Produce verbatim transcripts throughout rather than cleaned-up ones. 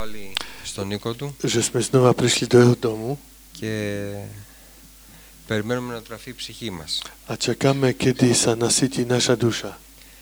στον οίκο του že sme znova prišli do jeho domu και περιμένουμε να τραφεί η ψυχή μας. a čakáme, kedy sa nasytí naša duša.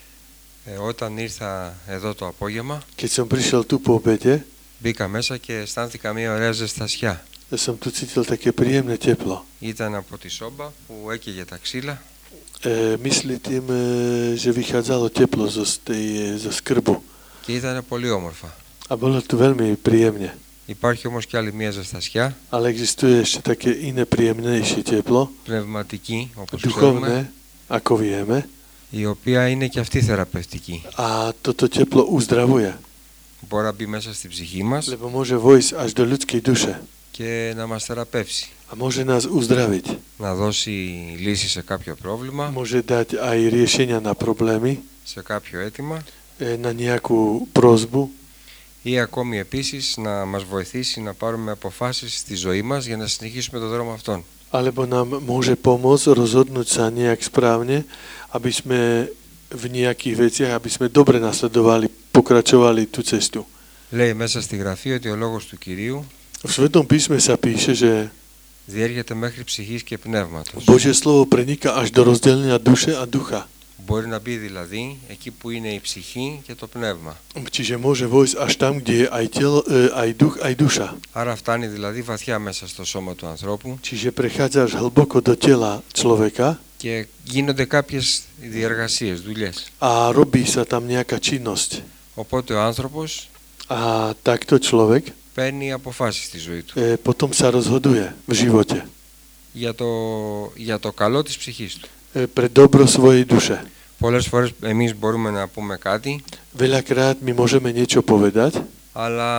Ε, όταν ήρθα εδώ το απόγευμα, Keď som prišiel tu po obede, μπήκα μέσα και αισθάνθηκα μια ωραία ζεστασιά. som tu cítil také príjemné teplo. Ήταν από τη σόμπα που έκαιγε τα ξύλα. E, myslí tým, e, že vychádzalo teplo zo, tej, zo skrbu. Και ήταν πολύ όμορφα. A bolo tu veľmi príjemne. Υπάρχει όμως και άλλη μια ζεστασιά. Ale existuje ešte také iné príjemnejšie teplo, Πνευματική, όπως ξέρουμε, duchovné, ako vieme. η οποία είναι και αυτή θεραπευτική. A toto teplo uzdravuje, Μπορεί να μπει μέσα στην ψυχή μας lebo môže vojsť až do ľudskej duše και να μας θεραπεύσει. a môže nás uzdraviť. Να δώσει λύση σε κάποιο πρόβλημα, Môže dať aj riešenia na problémy, σε κάποιο αίτημα e, na nejakú prosbu, ή ακόμη επίσης να μας βοηθήσει να πάρουμε αποφάσεις στη ζωή μας για να συνεχίσουμε τον δρόμο αυτόν. alebo nám môže pomôcť rozhodnúť sa nejak správne, aby sme v nejakých veciach, aby sme dobre nasledovali, pokračovali tú cestu. Λέει μέσα στη Γραφή ότι ο λόγος του Κυρίου V Svetom písme sa píše, že διέρχεται μέχρι ψυχής και πνεύματος. Božie slovo preniká až do rozdelenia duše a ducha. Μπορεί να μπει δηλαδή εκεί που είναι η ψυχή και το πνεύμα. Čiže môže vojsť až tam, kde je aj telo, aj duch, aj duša. Άρα φτάνει δηλαδή βαθιά μέσα στο σώμα του ανθρώπου. Čiže prechádza až hlboko do tela človeka Και γίνονται κάποιες διεργασίες, δουλειές. a robí sa tam nejaká činnosť. Οπότε ο άνθρωπος A takto človek παίρνει αποφάσεις στη ζωή του. e, potom sa rozhoduje v živote Για το, για το καλό της ψυχής του. e, pre dobro svojej duše. Πολλές φορές εμείς μπορούμε να πούμε κάτι, Veľakrát my môžeme niečo povedať, αλλά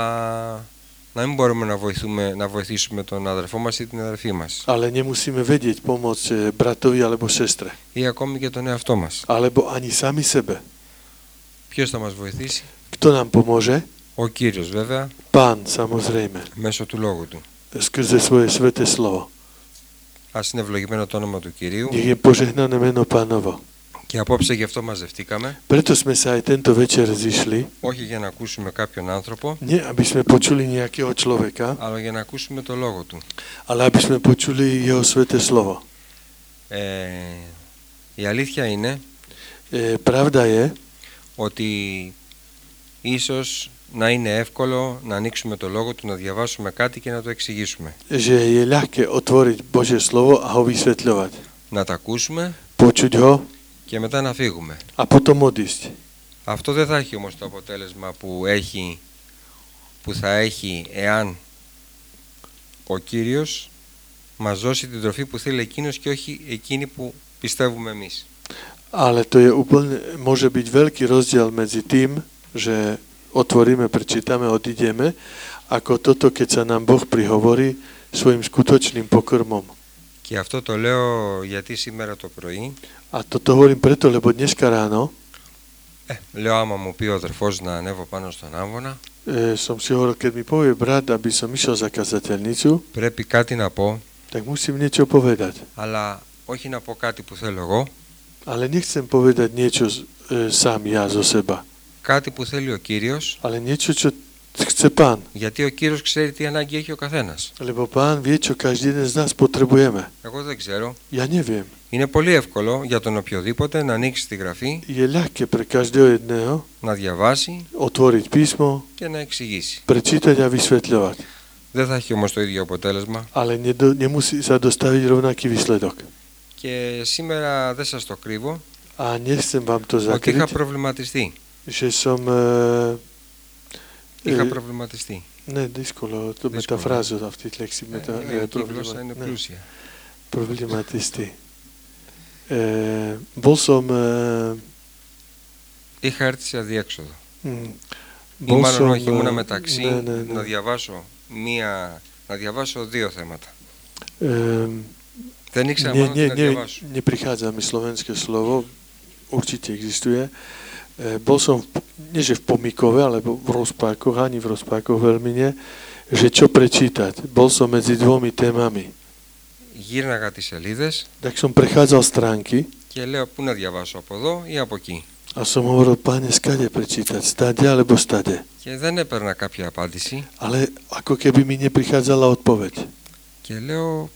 να μην μπορούμε να, βοηθούμε, να βοηθήσουμε τον αδερφό μας ή την αδερφή μας. ale nemusíme vedieť pomôcť bratovi alebo sestre. Ή ακόμη και τον εαυτό μας. Alebo ani sami sebe. Ποιος θα μας βοηθήσει? Kto nám pomôže? Ο Κύριος βέβαια, Pán, samozrejme, μέσω του Λόγου Του. skrze svoje sväté slovo. Ας είναι ευλογημένο το όνομα του Κυρίου. Nech je požehnané meno Pánovo. Και απόψε γι' αυτό μαζευτήκαμε. Preto sme sa aj tento večer zišli, Όχι για να ακούσουμε κάποιον άνθρωπο, nie aby sme počuli nejakého človeka, αλλά για να ακούσουμε το Λόγο Του. ale aby sme počuli jeho sväté slovo. Ε, η αλήθεια είναι E, pravda je, ότι ίσως να είναι εύκολο να ανοίξουμε το Λόγο Του, να διαβάσουμε κάτι και να το εξηγήσουμε. že je ľahké otvoriť Božie slovo a ho vysvetľovať. Να τα ακούσουμε Počuť ho και μετά να φύγουμε. a potom odísť. Αυτό δεν θα έχει όμως το αποτέλεσμα που, έχει, που θα έχει εάν ο Κύριος μας δώσει την τροφή που θέλει εκείνος και όχι εκείνη που πιστεύουμε εμείς. Ale to je úplne, môže byť veľký rozdiel medzi tým, že otvoríme, prečítame, odídeme, ako toto, keď sa nám Boh prihovorí svojim skutočným pokrmom. Και αυτό το λέω γιατί σήμερα το πρωί, A toto hovorím preto, lebo dneska ráno ε, λέω άμα μου πει ο αδερφός να ανέβω πάνω στον άμβονα, e, som si hovoril, keď mi povie brat, aby som išiel za kazateľnicu, πρέπει κάτι να πω, tak musím niečo povedať. αλλά όχι να πω κάτι που θέλω εγώ, Ale nechcem povedať niečo e, sám ja zo seba, κάτι που θέλει ο Κύριος, ale niečo, čo chce Pán. γιατί ο Κύριος ξέρει τι ανάγκη έχει ο καθένας. Lebo Pán vie, čo každý jeden z nás potrebujeme. Εγώ δεν ξέρω. Ja neviem. Είναι πολύ εύκολο για τον οποιοδήποτε να ανοίξει τη Γραφή, Je ľahké pre každého jedného να διαβάσει otvoriť písmo, και να εξηγήσει. prečítať a vysvetľovať. Δεν θα έχει όμως το ίδιο αποτέλεσμα. Ale nedo, nemusí sa dostaviť rovnaký výsledok. Και σήμερα δεν σας το κρύβω, A nechcem vám to ότι είχα zakryť, προβληματιστεί. že som... E, Είχα e, προβληματιστεί. ne, δύσκολο, to μεταφράζω αυτή τη λέξη. Μετα, Ε, e, η γλώσσα είναι ne, πλούσια. Problematisti. E, bol som... E, Είχα έρθει σε αδιέξοδο. mm, Ή bol μάλλον som, όχι, ήμουνα e, μεταξύ ne, ne, ne. να διαβάσω μία, να διαβάσω δύο θέματα. E, Δεν ήξερα nie, μόνο τι nie, να nie, διαβάσω. neprichádza mi slovenské slovo, určite existuje. E, bol som, v, nie že v pomykove, alebo v rozpákoch, ani v rozpákoch veľmi nie, že čo prečítať. Bol som medzi dvomi témami. Γύρναγα τις σελίδες Tak som prechádzal stránky και λέω πού να διαβάσω, από εδώ ή από εκεί. A som hovoril, Pane, skade prečítať? Stade alebo stade? Και δεν έπαιρνα κάποια απάντηση. Ale ako keby mi neprichádzala odpoveď. Και λέω,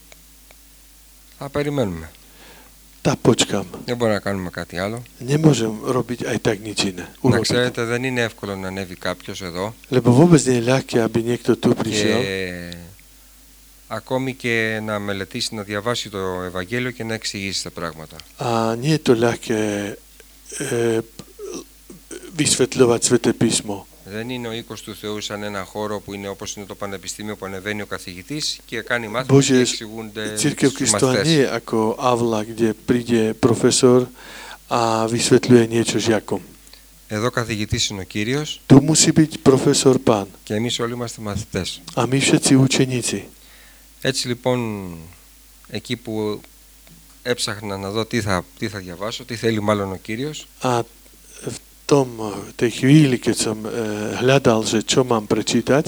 θα περιμένουμε. Tak počkám. Δεν μπορούμε να κάνουμε κάτι άλλο. Nemôžem robiť aj tak nič iné. Να Urobiť. ξέρετε, δεν είναι εύκολο να ανέβει κάποιος εδώ. Lebo vôbec nie je ľahké, aby niekto tu prišiel. Και ακόμη και να μελετήσει, να διαβάσει το Ευαγγέλιο και να εξηγήσει τα πράγματα. A nie je to ľahké e, vysvetľovať Sväté písmo. Δεν είναι ο οίκος του Θεού σαν ένα χώρο που είναι όπως είναι το πανεπιστήμιο που ανεβαίνει ο καθηγητής και κάνει μάθημα και εξηγούνται Církev στους Kristova nie μαθητές. je ako avla, kde príde profesor a vysvetľuje niečo žiakom. Εδώ καθηγητής είναι ο Κύριος Tu musí byť profesor Pán και εμείς όλοι είμαστε μαθητές. a my všetci učeníci. Έτσι λοιπόν, εκεί που έψαχνα να δω τι θα, τι θα διαβάσω, τι θέλει μάλλον ο Κύριος, A v tom, tej chvíli, keď som e, hľadal, že čo mám prečítať,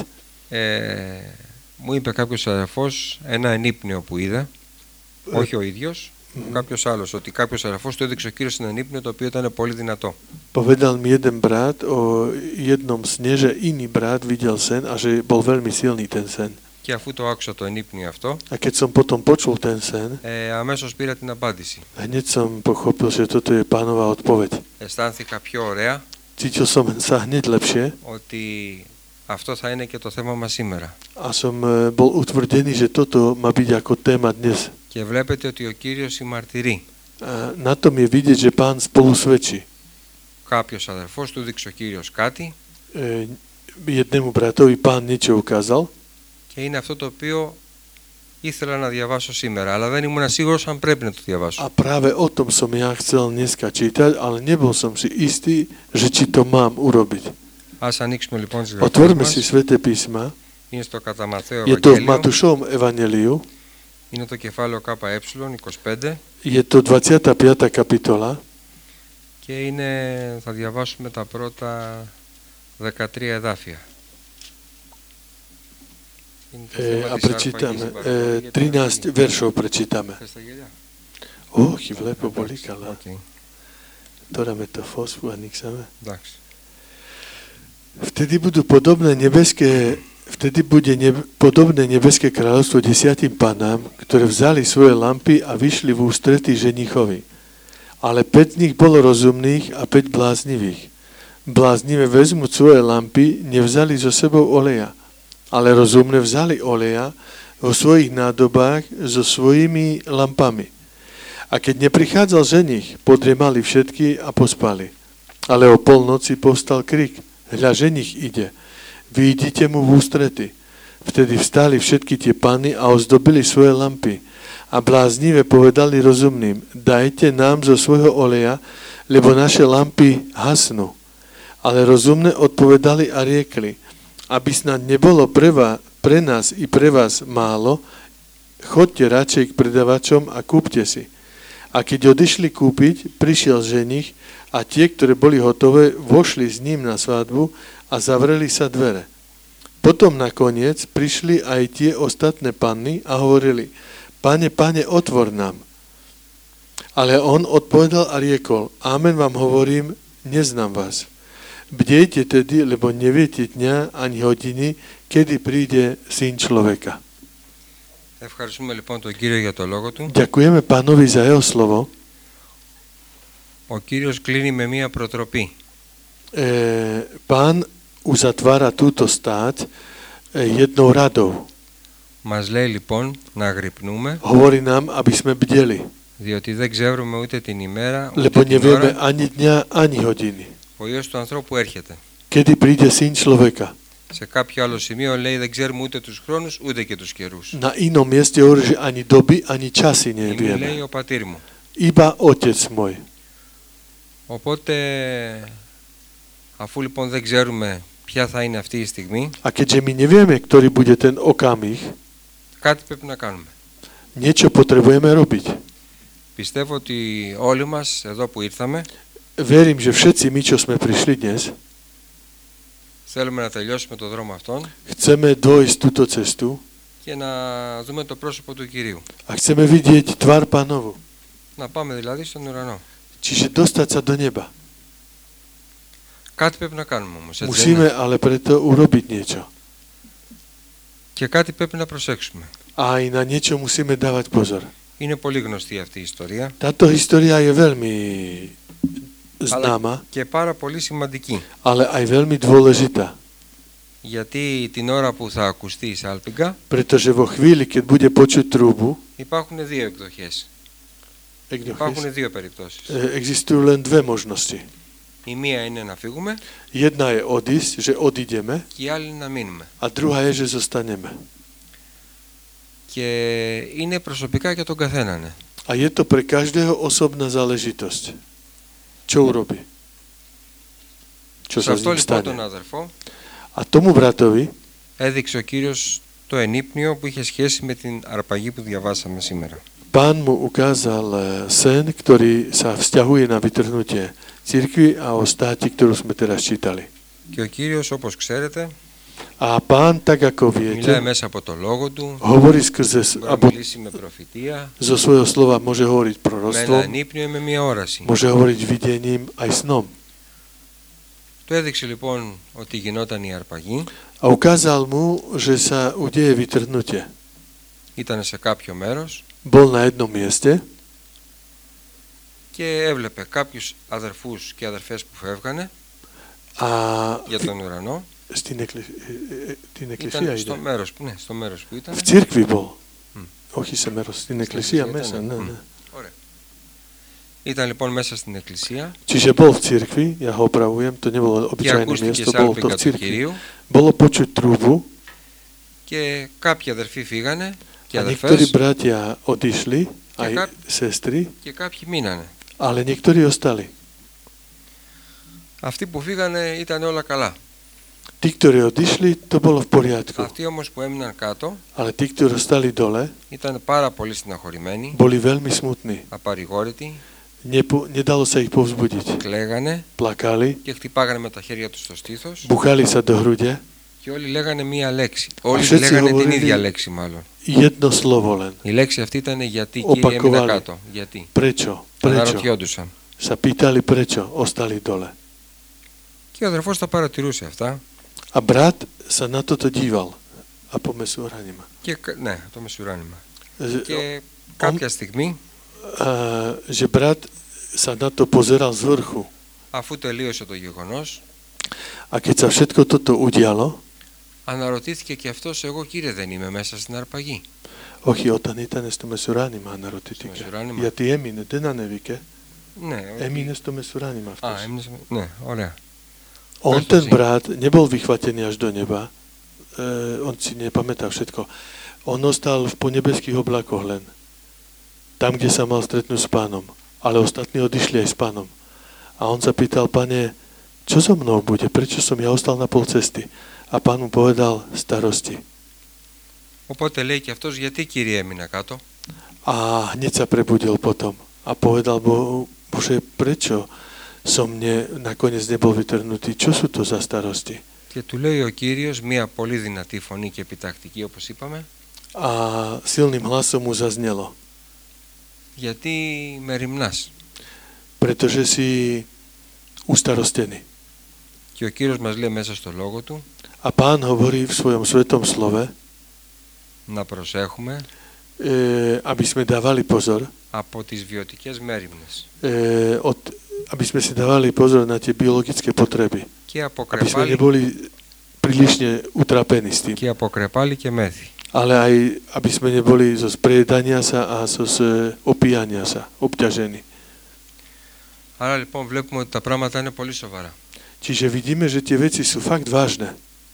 ε, μου είπε κάποιος αδερφός ένα ενύπνιο που είδα, όχι ο ίδιος, mm-hmm. κάποιος άλλος, ότι κάποιος αδερφός του έδειξε ο Κύριος ένα ενύπνιο το οποίο ήταν πολύ δυνατό. povedal mi jeden brat o jednom sne, že iný brat videl sen a že bol veľmi silný ten sen. Και αφού το άκουσα το ενύπνιο αυτό, A keď som potom počul ten sen, ε, αμέσως πήρα την απάντηση. hneď som pochopil, že toto je Pánova odpoveď. Αισθάνθηκα πιο ωραία Cítil som sa hneď lepšie ότι αυτό θα είναι και το θέμα μας σήμερα. a som e, bol utvrdený, že toto má byť ako téma dnes. Και βλέπετε ότι ο Κύριος συμμαρτυρεί. A na tom je vidieť, že Pán spolu svedčí. Κάποιος αδερφός του δείξε ο Κύριος κάτι E, jednému bratovi Pán niečo ukázal και είναι αυτό το οποίο ήθελα να διαβάσω σήμερα, αλλά δεν ήμουν σίγουρος αν πρέπει να το διαβάσω. a práve o tom som ja chcel dneska čítať, ale nebol som si istý, že či to mám urobiť. Ας ανοίξουμε λοιπόν τις γραφές Otvorme μας. si Sväté písma. Είναι στο κατά Ματθαίο Je to v Ευαγγέλιο. Matúšovom evanjeliu. Είναι το κεφάλαιο ΚΕ είκοσι πέντε Je to dvadsiata piata kapitola και είναι, θα διαβάσουμε τα πρώτα δεκατρία εδάφια. Είναι το e, θέμα a της prečítame, αρπαγής e, συμπαραγωγής. trinásť veršov prečítame. Θες τα γυαλιά? Όχι, βλέπω πολύ καλά. Οκ, Τώρα με το φως που ανοίξαμε. εντάξει. Vtedy budú podobné nebeské, vtedy bude nebe, podobné nebeské kráľovstvo desiatim panám, ktoré vzali svoje lampy a vyšli v ústretí ženichovi. Ale päť z nich bolo rozumných a päť bláznivých. Bláznivé vezmu svoje lampy, nevzali so sebou oleja, ale rozumné vzali oleja vo svojich nádobách so svojimi lampami. A keď neprichádzal ženich, podriemali všetky a pospali. Ale o polnoci povstal krik: Hľa, ženich ide, vyjdite mu v ústrety. Vtedy vstali všetky tie panny a ozdobili svoje lampy. A bláznivé povedali rozumným: Dajte nám zo svojho oleja, lebo naše lampy hasnú. Ale rozumné odpovedali a riekli: Aby snad nebolo pre, vás, pre nás i pre vás málo, choďte radšej k predavačom a kúpte si. A keď odišli kúpiť, prišiel ženich a tie, ktoré boli hotové, vošli s ním na svadbu a zavreli sa dvere. Potom nakoniec prišli aj tie ostatné panny a hovorili: Pane, pane, otvor nám. Ale on odpovedal a riekol: Amen vám hovorím, neznám vás. Bdejte tedy, lebo neviete dňa ani hodiny, kedy príde Syn človeka. Ευχαριστούμε λοιπόν τον Κύριο για το λόγο του. Ďakujeme Pánovi za jeho slovo. Ο Κύριος κλείνει με μία προτροπή. E, pán uzatvára túto stáť e, jednou radou. Μας λέει λοιπόν να αγρυπνούμε, Hovorí nám, aby sme bdeli, διότι δεν ξέρουμε ούτε την ημέρα, lebo ούτε την nevieme ώρα, ani dňa, ani hodiny. ο Υιός του ανθρώπου έρχεται. Kedy príde Syn človeka? Σε κάποιο άλλο σημείο λέει δεν ξέρουμε ούτε τους χρόνους ούτε και τους καιρούς. Na inom mieste hovorí, že ani doby, ani časy Είναι, nevieme. λέει ο πατήρ μου. Iba Otec môj. Οπότε, αφού λοιπόν δεν ξέρουμε ποια θα είναι αυτή η στιγμή, A keďže my nevieme, ktorý bude ten okamih, κάτι πρέπει να κάνουμε. niečo potrebujeme robiť. Πιστεύω ότι όλοι μας εδώ που ήρθαμε Verím, že všetci my, čo sme prišli dnes, θέλουμε να τελειώσουμε το δρόμο αυτόν chceme dojsť túto cestu και να δούμε το πρόσωπο του Κυρίου. a chceme vidieť tvár Pánovu. Να πάμε δηλαδή στον ουρανό. Čiže dostať sa do neba. Κάτι πρέπει να κάνουμε όμως, έτσι δεν Musíme είναι? ale preto urobiť niečo. Και κάτι πρέπει να προσέξουμε. A aj na niečo musíme dávať pozor. Είναι πολύ γνωστή αυτή η ιστορία. Táto história je veľmi známa, Και πάρα πολύ σημαντική. ale aj veľmi dôležitá. Γιατί την ώρα που θα ακουστεί η σάλπιγγα Pretože vo chvíli, keď bude počuť trúbu, υπάρχουν δύο εκδοχές. Υπάρχουν δύο περιπτώσεις. existujú len dve možnosti. Η μία είναι να φύγουμε Jedna je odísť, že odídeme, και η άλλη είναι να μείνουμε. a druhá je, že zostaneme. Και είναι προσωπικά για τον καθέναν. Ναι. A je to pre každého osobná záležitosť. Čo urobí? Čo Σε sa s αυτό ním λοιπόν stane? τον αδερφό A tomu bratovi έδειξε ο Κύριος το ενύπνιο που είχε σχέση με την αρπαγή που διαβάσαμε σήμερα. Pán mu ukázal sen, ktorý sa vzťahuje na vytrhnutie cirkvi a o státi, ktorú sme teraz čítali. Και ο Κύριος, όπως ξέρετε, A Pán, tak ako μιλάει viete, μέσα από το λόγο του, hovorí skrze, μπορεί να alebo μιλήσει με προφητεία, zo svojho slova môže hovoriť με ένα proroctvom, ενύπνιο ή με μια όραση. môže hovoriť videním aj snom. Του έδειξε λοιπόν ότι γινόταν η αρπαγή, A ukázal mu, že sa udeje vytrhnutie. ήταν σε κάποιο μέρος Bol na jednom mieste και έβλεπε κάποιους αδερφούς και αδερφές που φεύγανε a για τον ουρανό. στην εκκλησία Ήταν στο ide. μέρος, ναι, στο μέρος που ήταν. V cirkvi bol. Hm. Όχι σε μέρος, στην εκκλησία εκκλησία μέσα. ήτανε. Ναι, Hm. ναι. Ωραία. Ήταν λοιπόν μέσα στην εκκλησία Čiže bol v cirkvi, ja ho opravujem, to nebolo και obyčajné ακούστηκε miesto, bolo to σάλπιγγα v του cirkvi. Κυρίου Bolo počuť trúbu και κάποιοι αδερφοί φύγανε και a niektorí αδερφές bratia odišli, aj kap- sestry, και κάποιοι μείνανε. ale niektorí ostali. Αυτοί που φύγανε ήταν όλα καλά. Tí, ktorí odišli, to bolo v poriadku. Αυτοί όμως που έμειναν κάτω Ale tí, ktorí ostali dole, ήταν πάρα πολύ στεναχωρημένοι, boli veľmi smutní. απαρηγόρητοι, Nepo, nedalo sa ich povzbudiť. κλαίγανε Plakali, και χτυπάγανε με τα χέρια τους στο στήθος buchali sa do hrude, και όλοι λέγανε μία λέξη. Όλοι všetci λέγανε την hovorili- ίδια λέξη μάλλον. jedno slovo len. Η λέξη αυτή ήταν γιατί Κύριε έμεινα Οπακοβάλι. κάτω. Γιατί. Prečo? Prečo? Αναρωτιόντουσαν. Sa pýtali, prečo ostali dole. Και ο αδερφός τα παρατηρούσε αυτά. A brat sa na toto díval. A po mesúranima. Και, ναι, το μεσουράνημα. Že, Και κάποια στιγμή, a, že brat sa na to pozeral z vrchu. αφού τελείωσε το γεγονός, A keď sa všetko toto udialo, αναρωτήθηκε και αυτός, εγώ Κύριε δεν είμαι μέσα στην αρπαγή. όχι, όταν ήταν στο μεσουράνημα αναρωτήθηκε. μεσουράνημα. Γιατί έμεινε, δεν ανέβηκε. Ναι, Έμεινε στο μεσουράνημα αυτός. Α, έμεινε, ναι, ωραία. On Prečo ten si? brat nebol vychvatený až do neba. E, on si nepamätá všetko. On ostal v ponebeských oblakoch len. Tam, kde sa mal stretnúť s pánom. Ale ostatní odišli aj s pánom. A on sa pýtal, pane, čo so mnou bude? Prečo som ja ostal na pol cesty? A pán mu povedal, starosti. Οπότε λέει και αυτός, γιατί Κύριε έμεινα κάτω. A hneď sa prebudil potom. A povedal, Bo, Bože, prečo som ne, nakoniec nebol vytrhnutý? Čo sú to za starosti? Και του λέει ο Κύριος, μία πολύ δυνατή φωνή και επιτακτική όπως είπαμε, A silným hlasom mu zaznelo. γιατί με ρημνάς. Pretože si ustarostený. Και ο Κύριος μας λέει μέσα στο λόγο του A pán hovorí v svojom svetom slove, να προσέχουμε e, aby sme dávali pozor, από τις βιωτικές μέριμνες e, od, aby sme si dávali pozor na tie biologické potreby. και από Aby sme κρεπάλι, neboli prílišne utrapení s tým. και από κρεπάλι και μέθη. Ale aj, aby sme neboli zo sprejedania sa a zo opíjania sa, obťažení. Άρα λοιπόν βλέπουμε ότι τα πράγματα είναι πολύ σοβαρά. Čiže vidíme, že tie veci sú fakt vážne.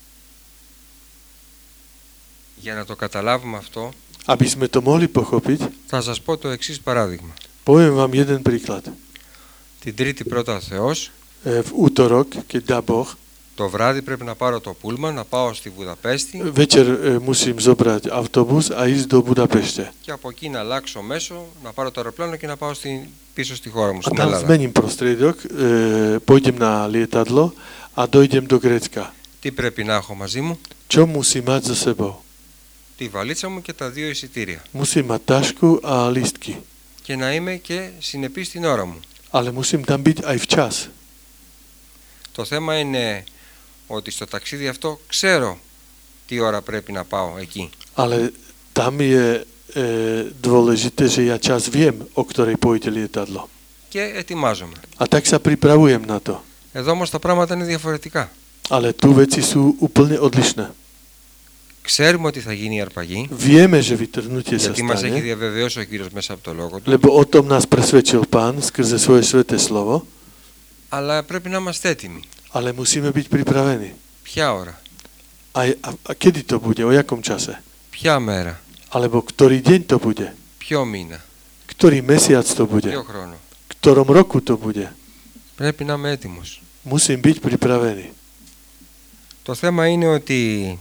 Για να το καταλάβουμε αυτό, Aby sme to mohli pochopiť, θα σας πω το εξής παράδειγμα. poviem vám jeden príklad. Την Τρίτη πρώτα ο Θεός, E, v útorok, keď dá Boh, το βράδυ πρέπει να πάρω το πούλμα, να πάω στη Βουδαπέστη večer e, musím zobrať autobus a ísť do Budapešte. και από εκεί να αλλάξω μέσο, να πάρω το αεροπλάνο και να πάω στην, πίσω στη χώρα μου, A στην tam Ελλάδα. zmením prostriedok, e, pôjdem na lietadlo a dojdem do Grécka. Τι πρέπει να έχω μαζί μου? Čo musím mať so sebou? Τη βαλίτσα μου και τα δύο εισιτήρια. Musím mať tašku a lístky. Και να είμαι και συνεπής στην ώρα μου. Ale musím tam byť aj včas. Το θέμα είναι ότι στο ταξίδι αυτό ξέρω τι ώρα πρέπει να πάω εκεί. Ale tam je e, dôležité, že ja čas viem, o ktorej pôjde lietadlo. Και ετοιμάζομαι. A tak sa pripravujem na to. Εδώ όμως τα πράγματα είναι διαφορετικά. Ale tu veci sú úplne odlišné. Ξέρουμε ότι θα γίνει η αρπαγή, Vieme, že vytrhnutie sa γιατί μας έχει stane, διαβεβαιώσει ο Κύριος μέσα από το Λόγο Του, lebo o tom nás presvedčil Pán skrze svoje sväté slovo, αλλά πρέπει να είμαστε έτοιμοι. ale musíme byť pripravení. Ποια ώρα, A, a, a kedy to bude? O jakom čase? ποια μέρα, Alebo ktorý deň to bude? ποιο μήνα, Ktorý mesiac to bude? ποιο χρόνο. V ktorom roku to bude? Πρέπει να είμαι έτοιμος. Musím byť pripravený. Το θέμα είναι ότι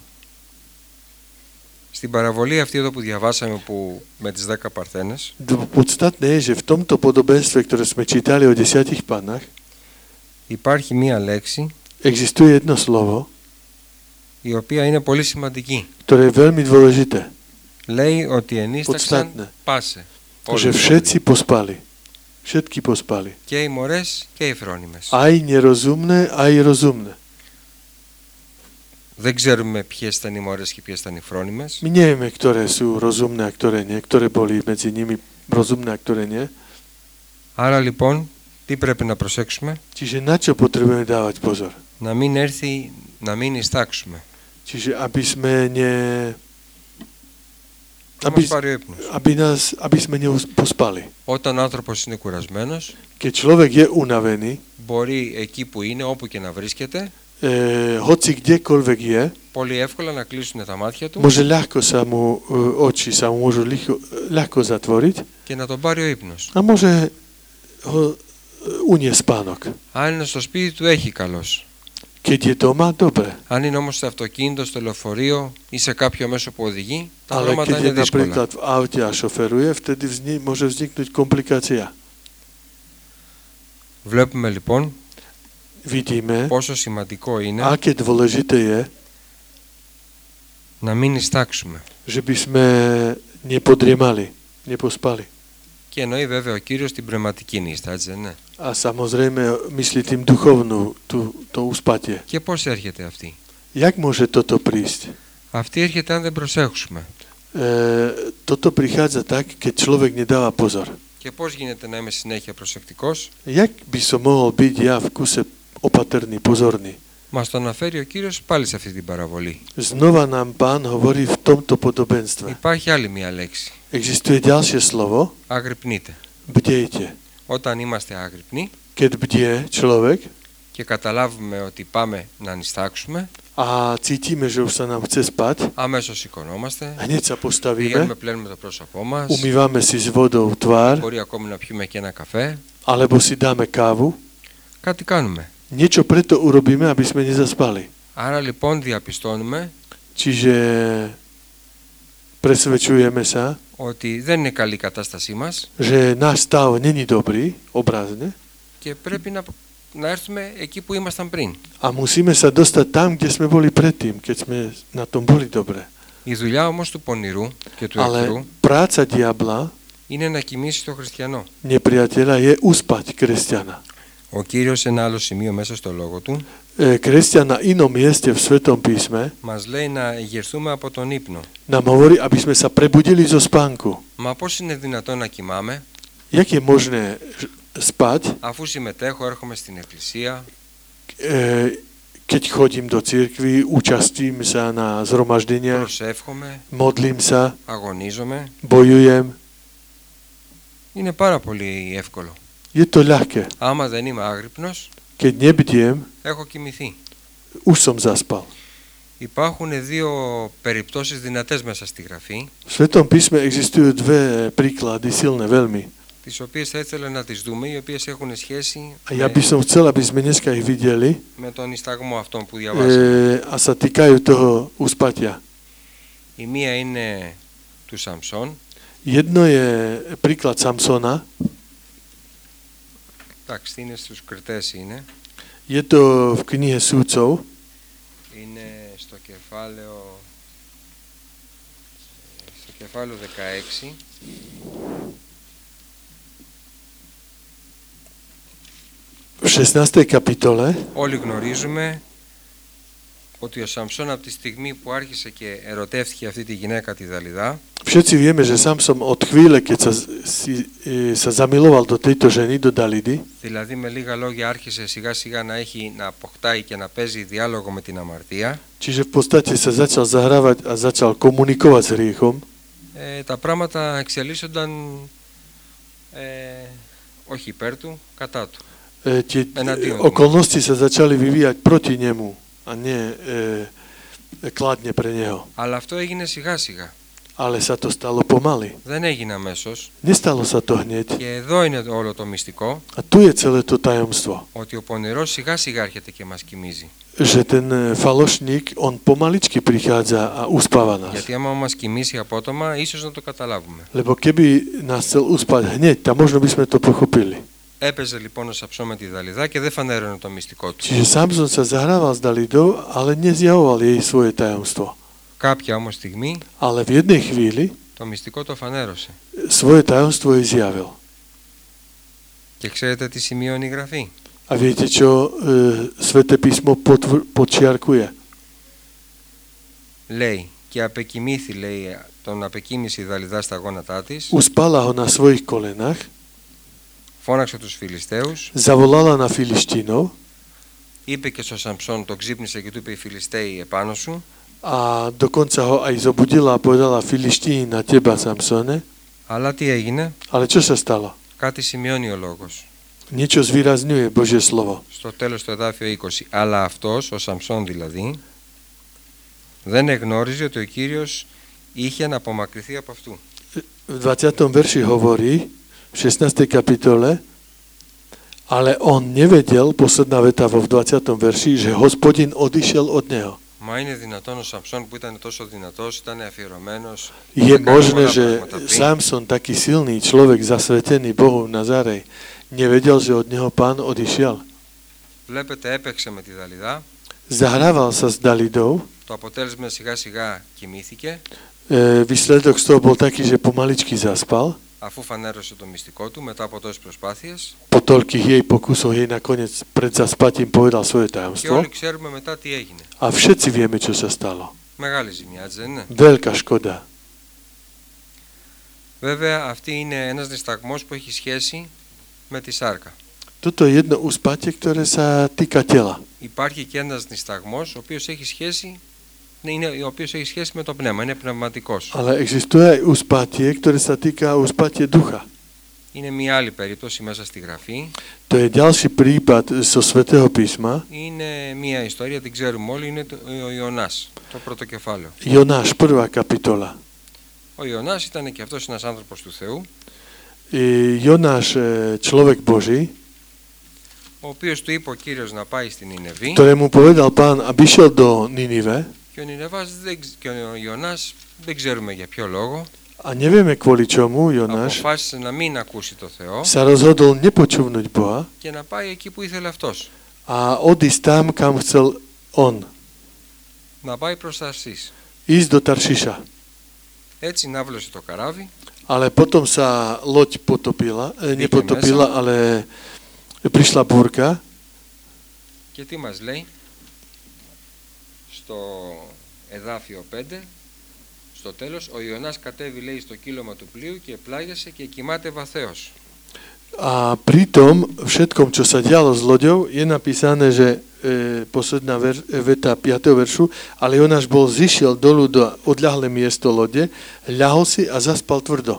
στην παραβολή αυτή εδώ που διαβάσαμε που, με τις δέκα παρθένες, Podstatné je, že v tomto podobenstve, ktoré sme čítali o desiatich pánach, υπάρχει μία λέξη existuje jedno slovo, η οποία είναι πολύ σημαντική. ktoré je veľmi dôležité. Λέει ότι ενίσταξαν Podstatné. πάσε. To, že všetci pospali. Všetky pospali. Και οι μωρές και οι φρόνιμες. Aj nerozumné, aj rozumné. Δεν ξέρουμε ποιες ήταν οι μωρές και ποιες ήταν οι φρόνιμες. My nevieme, ktoré sú rozumné a ktoré nie, ktoré boli medzi nimi rozumné a ktoré nie. Άρα λοιπόν, τι πρέπει να προσέξουμε? Čiže na čo potrebujeme dávať pozor? Να μην έρθει, να μην ιστάξουμε. Čiže aby sme ne... Να Aby, μας πάρει ο ύπνος. aby, nás, aby sme nepospali. Όταν ο άνθρωπος είναι κουρασμένος, Keď človek je unavený, μπορεί εκεί που είναι, όπου και να βρίσκεται, e, hoci kdekoľvek je, πολύ εύκολα να κλείσουν τα μάτια του môže ľahko sa mu, e, oči sa mu môžu licho, ľahko zatvoriť και να τον πάρει ο ύπνος. a môže ho uniesť spánok. Αν είναι στο σπίτι του, έχει καλός. Keď je doma, dobre. Αν είναι όμως στο αυτοκίνητο, στο λεωφορείο ή σε κάποιο μέσο που οδηγεί, τα Ale πράγματα keď είναι je δύσκολα. napríklad v aute a šoferuje, vtedy vzni, môže vzniknúť komplikácia. Βλέπουμε λοιπόν Vidíme, πόσο σημαντικό είναι aké dôležité je, να μην ιστάξουμε. že by sme nepodriemali, nepospali. Και εννοεί βέβαια ο Κύριος την πνευματική νύστα, έτσι δεν είναι? A samozrejme myslí tým duchovnú, tú, to uspatie. Και πώς έρχεται αυτή? Jak môže toto prísť? Αυτή έρχεται αν δεν προσέχουμε. E, toto prichádza tak, keď človek nedáva pozor. Και πώς γίνεται να είμαι συνέχεια προσεκτικός? Jak by som mohol byť ja v kuse opatrný, pozorný? Μας το αναφέρει ο Κύριος πάλι σε αυτή την παραβολή. Znova nám Pán hovorí v tomto podobenstve. Υπάρχει άλλη μια λέξη. Existuje ďalšie slovo, Αγρυπνείτε. bdejte. Όταν είμαστε άγρυπνοι Keď bdie človek και καταλάβουμε ότι πάμε να νηστάξουμε, a cítime, že už sa nám chce spať, αμέσως σηκωνόμαστε, hneď sa postavíme, πηγαίνουμε πλέον με το πρόσωπό μας, umývame si s vodou tvár, μπορεί ακόμη να πιούμε και ένα καφέ, alebo si dáme kávu. κάτι κάνουμε. Niečo preto urobíme, aby sme nezaspali. Άρα λοιπόν διαπιστώνουμε Čiže presvedčujeme sa, ότι δεν είναι καλή η κατάστασή μας že náš stav není dobrý, obrazne, και πρέπει να, να έρθουμε εκεί που ήμασταν πριν. a musíme sa dostať tam, kde sme boli predtým, keď sme na tom boli dobre. Η δουλειά όμως του πονηρού και του εχθρού Ale práca diabla, είναι να κοιμήσει τον χριστιανό. nepriateľa, je uspať kresťana. Ο Κύριος σε ένα άλλο σημείο μέσα στο λόγο του E, Kresťan na inom mieste v Svetom písme μας λέει να ηγερθούμε από τον ύπνο. nám hovorí, aby sme sa prebudili zo spánku. Μα πώς είναι δυνατόν να κοιμάμαι Jak je možné spať, αφού συμμετέχω, έρχομαι στην εκκλησία, e, keď chodím do cirkvi, účastím sa na zhromaždenia, προσεύχομαι, modlím sa, αγωνίζομαι? bojujem. Είναι πάρα πολύ εύκολο. Je to ľahké. Άμα δεν είμαι άγρυπνος, Keď nebdiem, έχω κοιμηθεί. už som zaspal. Υπάρχουν δύο περιπτώσεις δυνατές μέσα στη Γραφή, V Svetom písme existujú dve príklady, silné veľmi. τις οποίες θα ήθελα να τις δούμε, οι οποίες έχουν σχέση A ja by som chcel, aby sme dneska ich videli με τον ισταγμό αυτόν που διαβάσαμε. e, a sa týkajú toho uspatia. Η μία είναι του Σαμψόν. Jedno je príklad Samsona. Εντάξει, είναι στους Κριτές είναι. Je to v knihe Súdcov. Είναι στο κεφάλαιο, στο κεφάλαιο δεκαέξι. V šestnástej kapitole όλοι γνωρίζουμε ότι ο Σαμψόν από τη στιγμή που άρχισε και ερωτεύτηκε αυτή τη γυναίκα τη Δαλιδά, všetci vieme, že Samson od chvíle, keď sa, si, e, sa zamiloval do tejto ženy, do Dalidy, δηλαδή με λίγα λόγια άρχισε σιγά σιγά να έχει, να αποκτάει και να παίζει διάλογο με την αμαρτία, čiže v podstate sa začal zahrávať a začal komunikovať s hriechom, ε, τα πράγματα εξελίσσονταν ε, όχι υπέρ του, κατά του. e, tie Enadion. okolnosti sa začali vyvíjať proti nemu a nie e, kladne pre neho. Αλλά αυτό έγινε σιγά σιγά. Ale sa to stalo pomaly. Δεν έγινε αμέσως. Nestalo sa to hneď. Και εδώ είναι όλο το μυστικό, A tu je celé to tajomstvo. ότι ο πονηρός σιγά σιγά έρχεται και μας κοιμίζει. Že ten falošník, on pomaličky prichádza a uspáva nás. Γιατί άμα μας κοιμήσει απότομα, ίσως να το καταλάβουμε. Lebo keby nás chcel uspať hneď, tam možno by sme to pochopili. Έπαιζε λοιπόν ο Σαμψόν με τη Δαλιδά και δεν φανέρωνε το μυστικό του. Čiže Samson sa zahrával s Dalidou, ale nezjavoval jej svoje tajomstvo. Κάποια όμως στιγμή Ale v jednej chvíli το μυστικό το φανέρωσε. svoje tajomstvo jej zjavil. Και ξέρετε τι σημειώνει η Γραφή? A viete, čo e, Sväté písmo potvr- podčiarkuje? Λέει και απεκοιμήθη, λέει, τον απεκοίμησε η Δαλιδά στα γόνατά της, Uspala ho na svojich kolenách, φώναξε τους Φιλιστέους, zavolala na Filištínov είπε και στο Σαμψόν, το ξύπνησε και του είπε οι Φιλιστέοι επάνω σου, a dokonca ho aj zobudila a povedala Filištíni na teba, Samsone. αλλά τι έγινε? Ale čo sa stalo? Κάτι σημειώνει ο λόγος. Niečo zvýrazňuje Božie slovo. Στο τέλος του εδάφιο είκοσι. Αλλά αυτός, ο Σαμψόν δηλαδή, δεν εγνώριζε ότι ο Κύριος είχε να απομακρυνθεί από αυτού. V dvadsiatom verši hovorí, v šestnástej kapitole, ale on nevedel, posledná veta vo dvadsiatom verši, že Hospodin odišiel od neho. Μα είναι δυνατόν ο Σαμψόν που ήταν τόσο δυνατός, ήταν αφιερωμένος. Je možné, že Samson, taký silný človek, zasvetený Bohu v Nazarej, nevedel, že od neho Pán odišiel. Βλέπετε, έπαιξε με τη Δαλιδά. Zahrával sa s Dalidou. Το αποτέλεσμα σιγά σιγά κοιμήθηκε. E, výsledok z toho bol taký, že pomaličky zaspal. Αφού φανέρωσε το μυστικό του μετά από τόσες προσπάθειες. Po toľkých jej pokusoch jej nakoniec pred zaspatím povedal svoje Και tajomstvo. όλοι ξέρουμε μετά τι έγινε. A všetci vieme, čo sa stalo. Μεγάλη ζημιά, έτσι δεν είναι? Veľká škoda. Βέβαια, αυτή είναι ένας νησταγμός που έχει σχέση με τη σάρκα. Toto je jedno úspatie, ktoré sa týka tela. Υπάρχει και ένας νησταγμός ο οποίος έχει σχέση, είναι, ο οποίος έχει σχέση με το πνεύμα, είναι πνευματικός. Ale existuje aj úspatie, ktoré sa týka úspatie ducha. Είναι μια άλλη περίπτωση μέσα στη Γραφή. To je ďalší prípad zo Svätého písma. Είναι μια ιστορία, την ξέρουμε όλοι, είναι το, ο Ιωνάς, το πρώτο κεφάλαιο. Jonáš, prvá kapitola. Ο Ιωνάς ήταν και αυτός ένας άνθρωπος του Θεού, Jonáš, človek Boží, ο οποίος του είπε ο Κύριος να πάει στην Νινεβή, ktorému povedal Pán, aby šiel do Ninive. και ο, Νινεβάς δεν, και ο Ιωνάς δεν ξέρουμε για ποιο λόγο, A nevieme kvôli čomu Jonáš αποφάσισε να μην ακούσει το Θεό sa rozhodol nepočúvnuť Boha και να πάει εκεί που ήθελε αυτός. a odísť tam, kam chcel on. Να πάει προς Ταρσής. Ísť do Taršiša. Έτσι ναύλωσε το καράβι. Ale potom sa loď potopila, e, nepotopila, ale prišla búrka. Και τι μας λέει στο εδάφιο πέντε, στο τέλος, ο Ιωνάς κατέβη, λέει, στο κύλωμα του πλοίου και πλάγιασε και κοιμάται βαθέως. A pri tom všetkom, čo sa dialo s loďou, je napísané, že e, posledná ver, veta piateho veršu, ale Jonáš bol zišiel dolu do odľahlé miesto lode, ľahol si a zaspal tvrdo.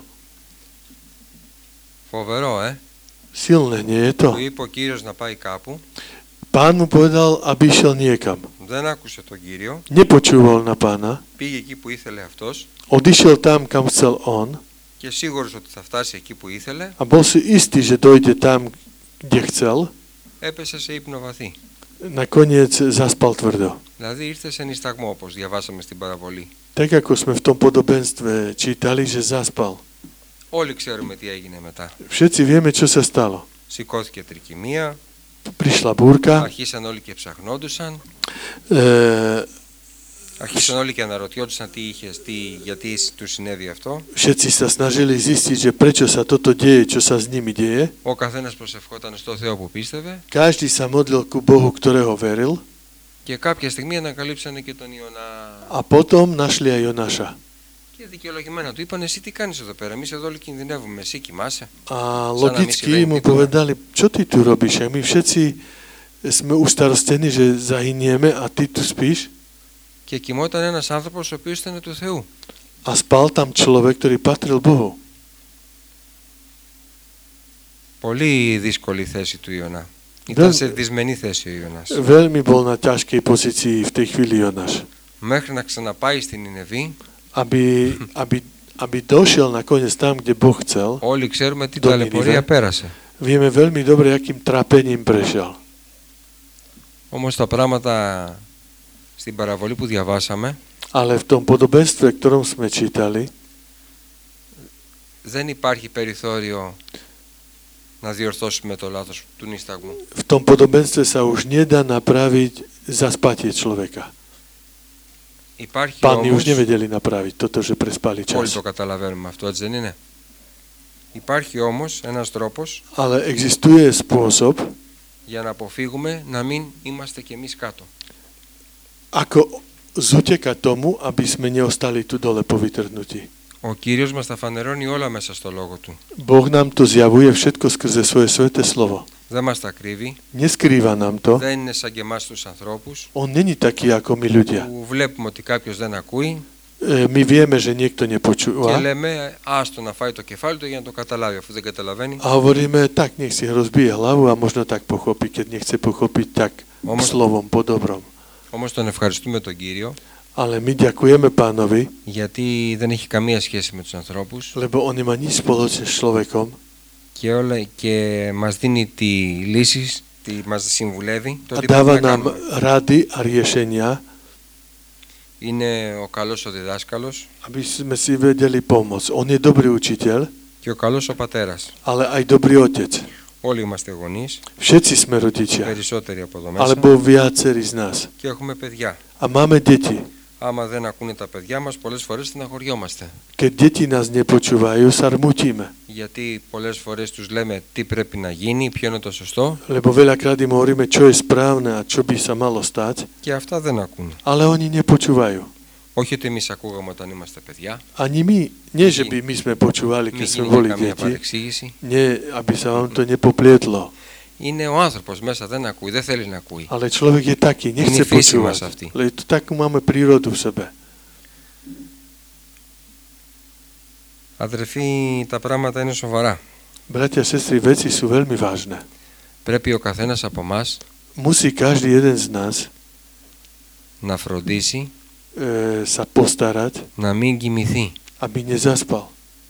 Φοβερό, ε. Silné, nie je to? Του είπε ο Κύριος να πάει κάπου. Pán mu povedal, aby išiel niekam. Δεν άκουσε τον Κύριο. Nepočúval na Pána. Πήγε εκεί που ήθελε αυτός. Odišiel tam, kam chcel on. Και σίγουρος ότι θα φτάσει εκεί που ήθελε. A bol si istý, že dojde tam, kde chcel. Έπεσε σε ύπνο βαθύ. Nakoniec zaspal tvrdo. Δηλαδή ήρθε σε νησταγμό, όπως διαβάσαμε στην παραβολή. Tak ako sme v tom podobenstve čítali, že zaspal. Όλοι ξέρουμε τι έγινε μετά. Všetci vieme, čo sa stalo. Σηκώθηκε τρικυμία. Prišla búrka. Αρχίσαν όλοι και ψαχνόντουσαν. E, Άρχισαν όλοι και αναρωτιόντουσαν τι είχες, τι, γιατί του συνέβη αυτό. Všetci sa snažili zistiť, že prečo sa toto deje, čo sa s nimi deje. Ο καθένας προσευχόταν στο Θεό που πίστευε. Každý sa modlil ku Bohu, ktorého veril. Και κάποια στιγμή ανακαλύψανε και τον Ιωνά. A potom našli aj Jonáša. Και δικαιολογημένα του είπαν: Εσύ τι κάνεις εδώ πέρα, εμείς εδώ όλοι κινδυνεύουμε, εσύ κοιμάσαι. A logicky mu povedali: Čo ty tu robíš? A my všetci sme ustarostení, že zahynieme a ty tu spíš? Και κοιμόταν ένας άνθρωπος ο οποίος ήταν του Θεού. A spal tam človek, ktorý patril Bohu. Πολύ δύσκολη θέση του Ιωνά. Ήταν σε δυσμενή θέση ο Ιωνάς. Veľmi bol na ťažkej pozícii v tej chvíli Jonáš. Μέχρι να ξαναπάει στην Νινεβή. Aby, aby, aby došiel nakoniec tam, kde Boh chcel. Όλοι ξέρουμε τι ταλαιπωρία πέρασε. Vieme veľmi dobre, akým trápením prešiel. Όμως τα πράγματα στην παραβολή που διαβάσαμε, ale v tom podobenstve, ktorom sme čítali, δεν υπάρχει περιθώριο να διορθώσουμε το λάθος του νησταγμού. V tom podobenstve sa už nedá napraviť zaspatie človeka. Υπάρχει Páni όμως, už nevedeli napraviť toto, že prespali όλοι čas. το καταλαβαίνουμε αυτό, έτσι δεν είναι? Υπάρχει όμως ένας τρόπος Ale existuje spôsob, για να αποφύγουμε να μην είμαστε κι εμείς κάτω. ako zutekať tomu, aby sme neostali tu dole po vytrhnutí. Ο Κύριος μας τα φανερώνει όλα μέσα στο Λόγο Του. Boh nám to zjavuje všetko skrze svoje sveté slovo. Δεν μας τα κρύβει. Neskrýva nám to. Δεν είναι σαν και εμάς τους ανθρώπους. On není taký ako my ľudia. Που βλέπουμε ότι κάποιος δεν ακούει. E, my vieme, že niekto Και nepočúva. λέμε άστο να φάει το κεφάλι του για να το καταλάβει, αφού δεν καταλαβαίνει. A hovoríme, tak nech si rozbije hlavu a možno tak pochopí, keď nechce pochopiť, tak Όμως, slovom, po dobrom. όμως τον ευχαριστούμε τον Κύριο. Ale my ďakujeme Pánovi, Γιατί δεν έχει καμία σχέση με τους ανθρώπους. lebo on nemá nič spoločné s človekom Και, όλα, και μας δίνει τη λύση, τη, μας συμβουλεύει. Το a τι πρέπει dáva να nám κάνουμε. rady a riešenia, Είναι ο καλός ο διδάσκαλος aby sme si vedeli pomôcť. On je dobrý učiteľ, και ο καλός ο πατέρας. ale aj dobrý otec. Όλοι είμαστε γονείς, Všetci sme rodičia, περισσότεροι από εδώ μέσα, alebo viacerí z nás. και έχουμε παιδιά. A máme deti. Άμα δεν ακούνε τα παιδιά μας, πολλές φορές στεναχωριόμαστε. Keď deti nás nepočúvajú, sa rmútime. Γιατί πολλές φορές τους λέμε τι πρέπει να γίνει, ποιο είναι το σωστό, Lebo veľakrát im hovoríme, čo je správne a čo by sa malo stať, και αυτά δεν ακούνε. ale oni nepočúvajú. Όχι ότι εμείς ακούγαμε όταν είμαστε παιδιά, Ani my, nie že by my sme počúvali, μην keď sme γίνει boli καμία deti, παρεξήγηση. nie, aby sa vám to nepoplietlo. Είναι ο άνθρωπος μέσα, δεν ακούει, δεν θέλει να ακούει. Ale človek je taký, Είναι nechce η φύση μας počúvať. αυτή. Ale to takú máme prírodu v sebe. Αδερφοί, τα πράγματα είναι σοβαρά. Bratia, sestry, veci sú veľmi vážne. Πρέπει ο καθένας από εμάς Musí každý jeden z nás να φροντίσει e, sa postarať, να μην κοιμηθεί. aby nezaspal.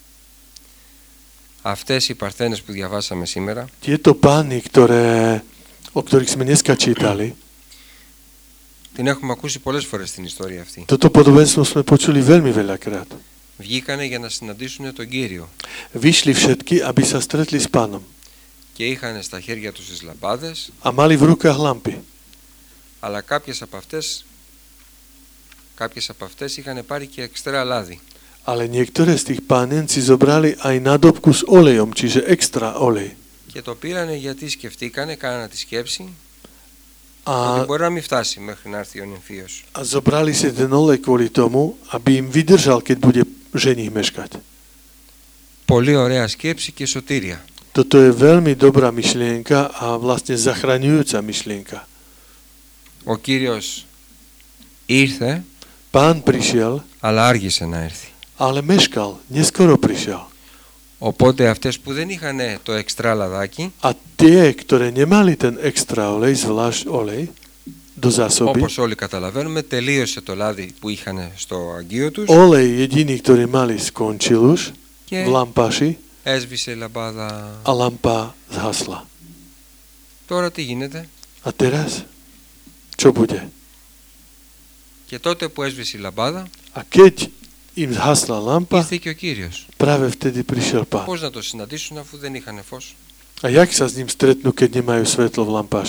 Αυτές οι παρθένες που διαβάσαμε σήμερα Tieto pány, ktoré, o ktorých sme dneska čítali, την έχουμε ακούσει πολλές φορές στην ιστορία αυτή. toto podobenstvo sme počuli veľmi veľakrát. Βγήκανε για να συναντήσουν τον Κύριο Vyšli všetky, aby sa stretli s pánom. και είχαν στα χέρια τους τις λαμπάδες, A mali v rukách lampy. αλλά κάποιες από αυτές κάποιες από αυτές είχαν πάρει και εξτρά λάδι. Ale niektoré z tých pánien si zobrali aj nádobku s olejom, čiže extra olej. Και το πήρανε γιατί σκεφτήκανε, κάνανε τη σκέψη A, ότι μπορεί να μην φτάσει μέχρι να έρθει ο νυμφίος. a zobrali si ten olej kvôli tomu, aby im vydržal, keď bude ženich meškať. Πολύ ωραία σκέψη και σωτήρια. Toto je veľmi dobrá myšlienka a vlastne zachraňujúca myšlienka. Ο Κύριος ήρθε, Pán prišiel, αλλά άργησε να έρθει. ale meškal, neskoro prišiel. Οπότε αυτές που δεν είχαν το εξτρά λαδάκι, A tie, ktoré nemali ten extra olej, zvlášť olej, do zásoby, όπως όλοι καταλαβαίνουμε, τελείωσε το λάδι που είχαν στο αγγείο τους olej jediný, ktorý mali, skončil už και v lampaši έσβησε η λαμπάδα. a lampa zhasla. Τώρα τι γίνεται? A teraz? Čo bude? Και τότε που έσβησε η λαμπάδα, A keď im zhasla lampa, ήρθε και ο Κύριος. práve vtedy prišiel Pán. Πώς να το συναντήσουν αφού δεν είχαν φως? A jak sa s ním stretnú, keď nemajú svetlo v lampáši?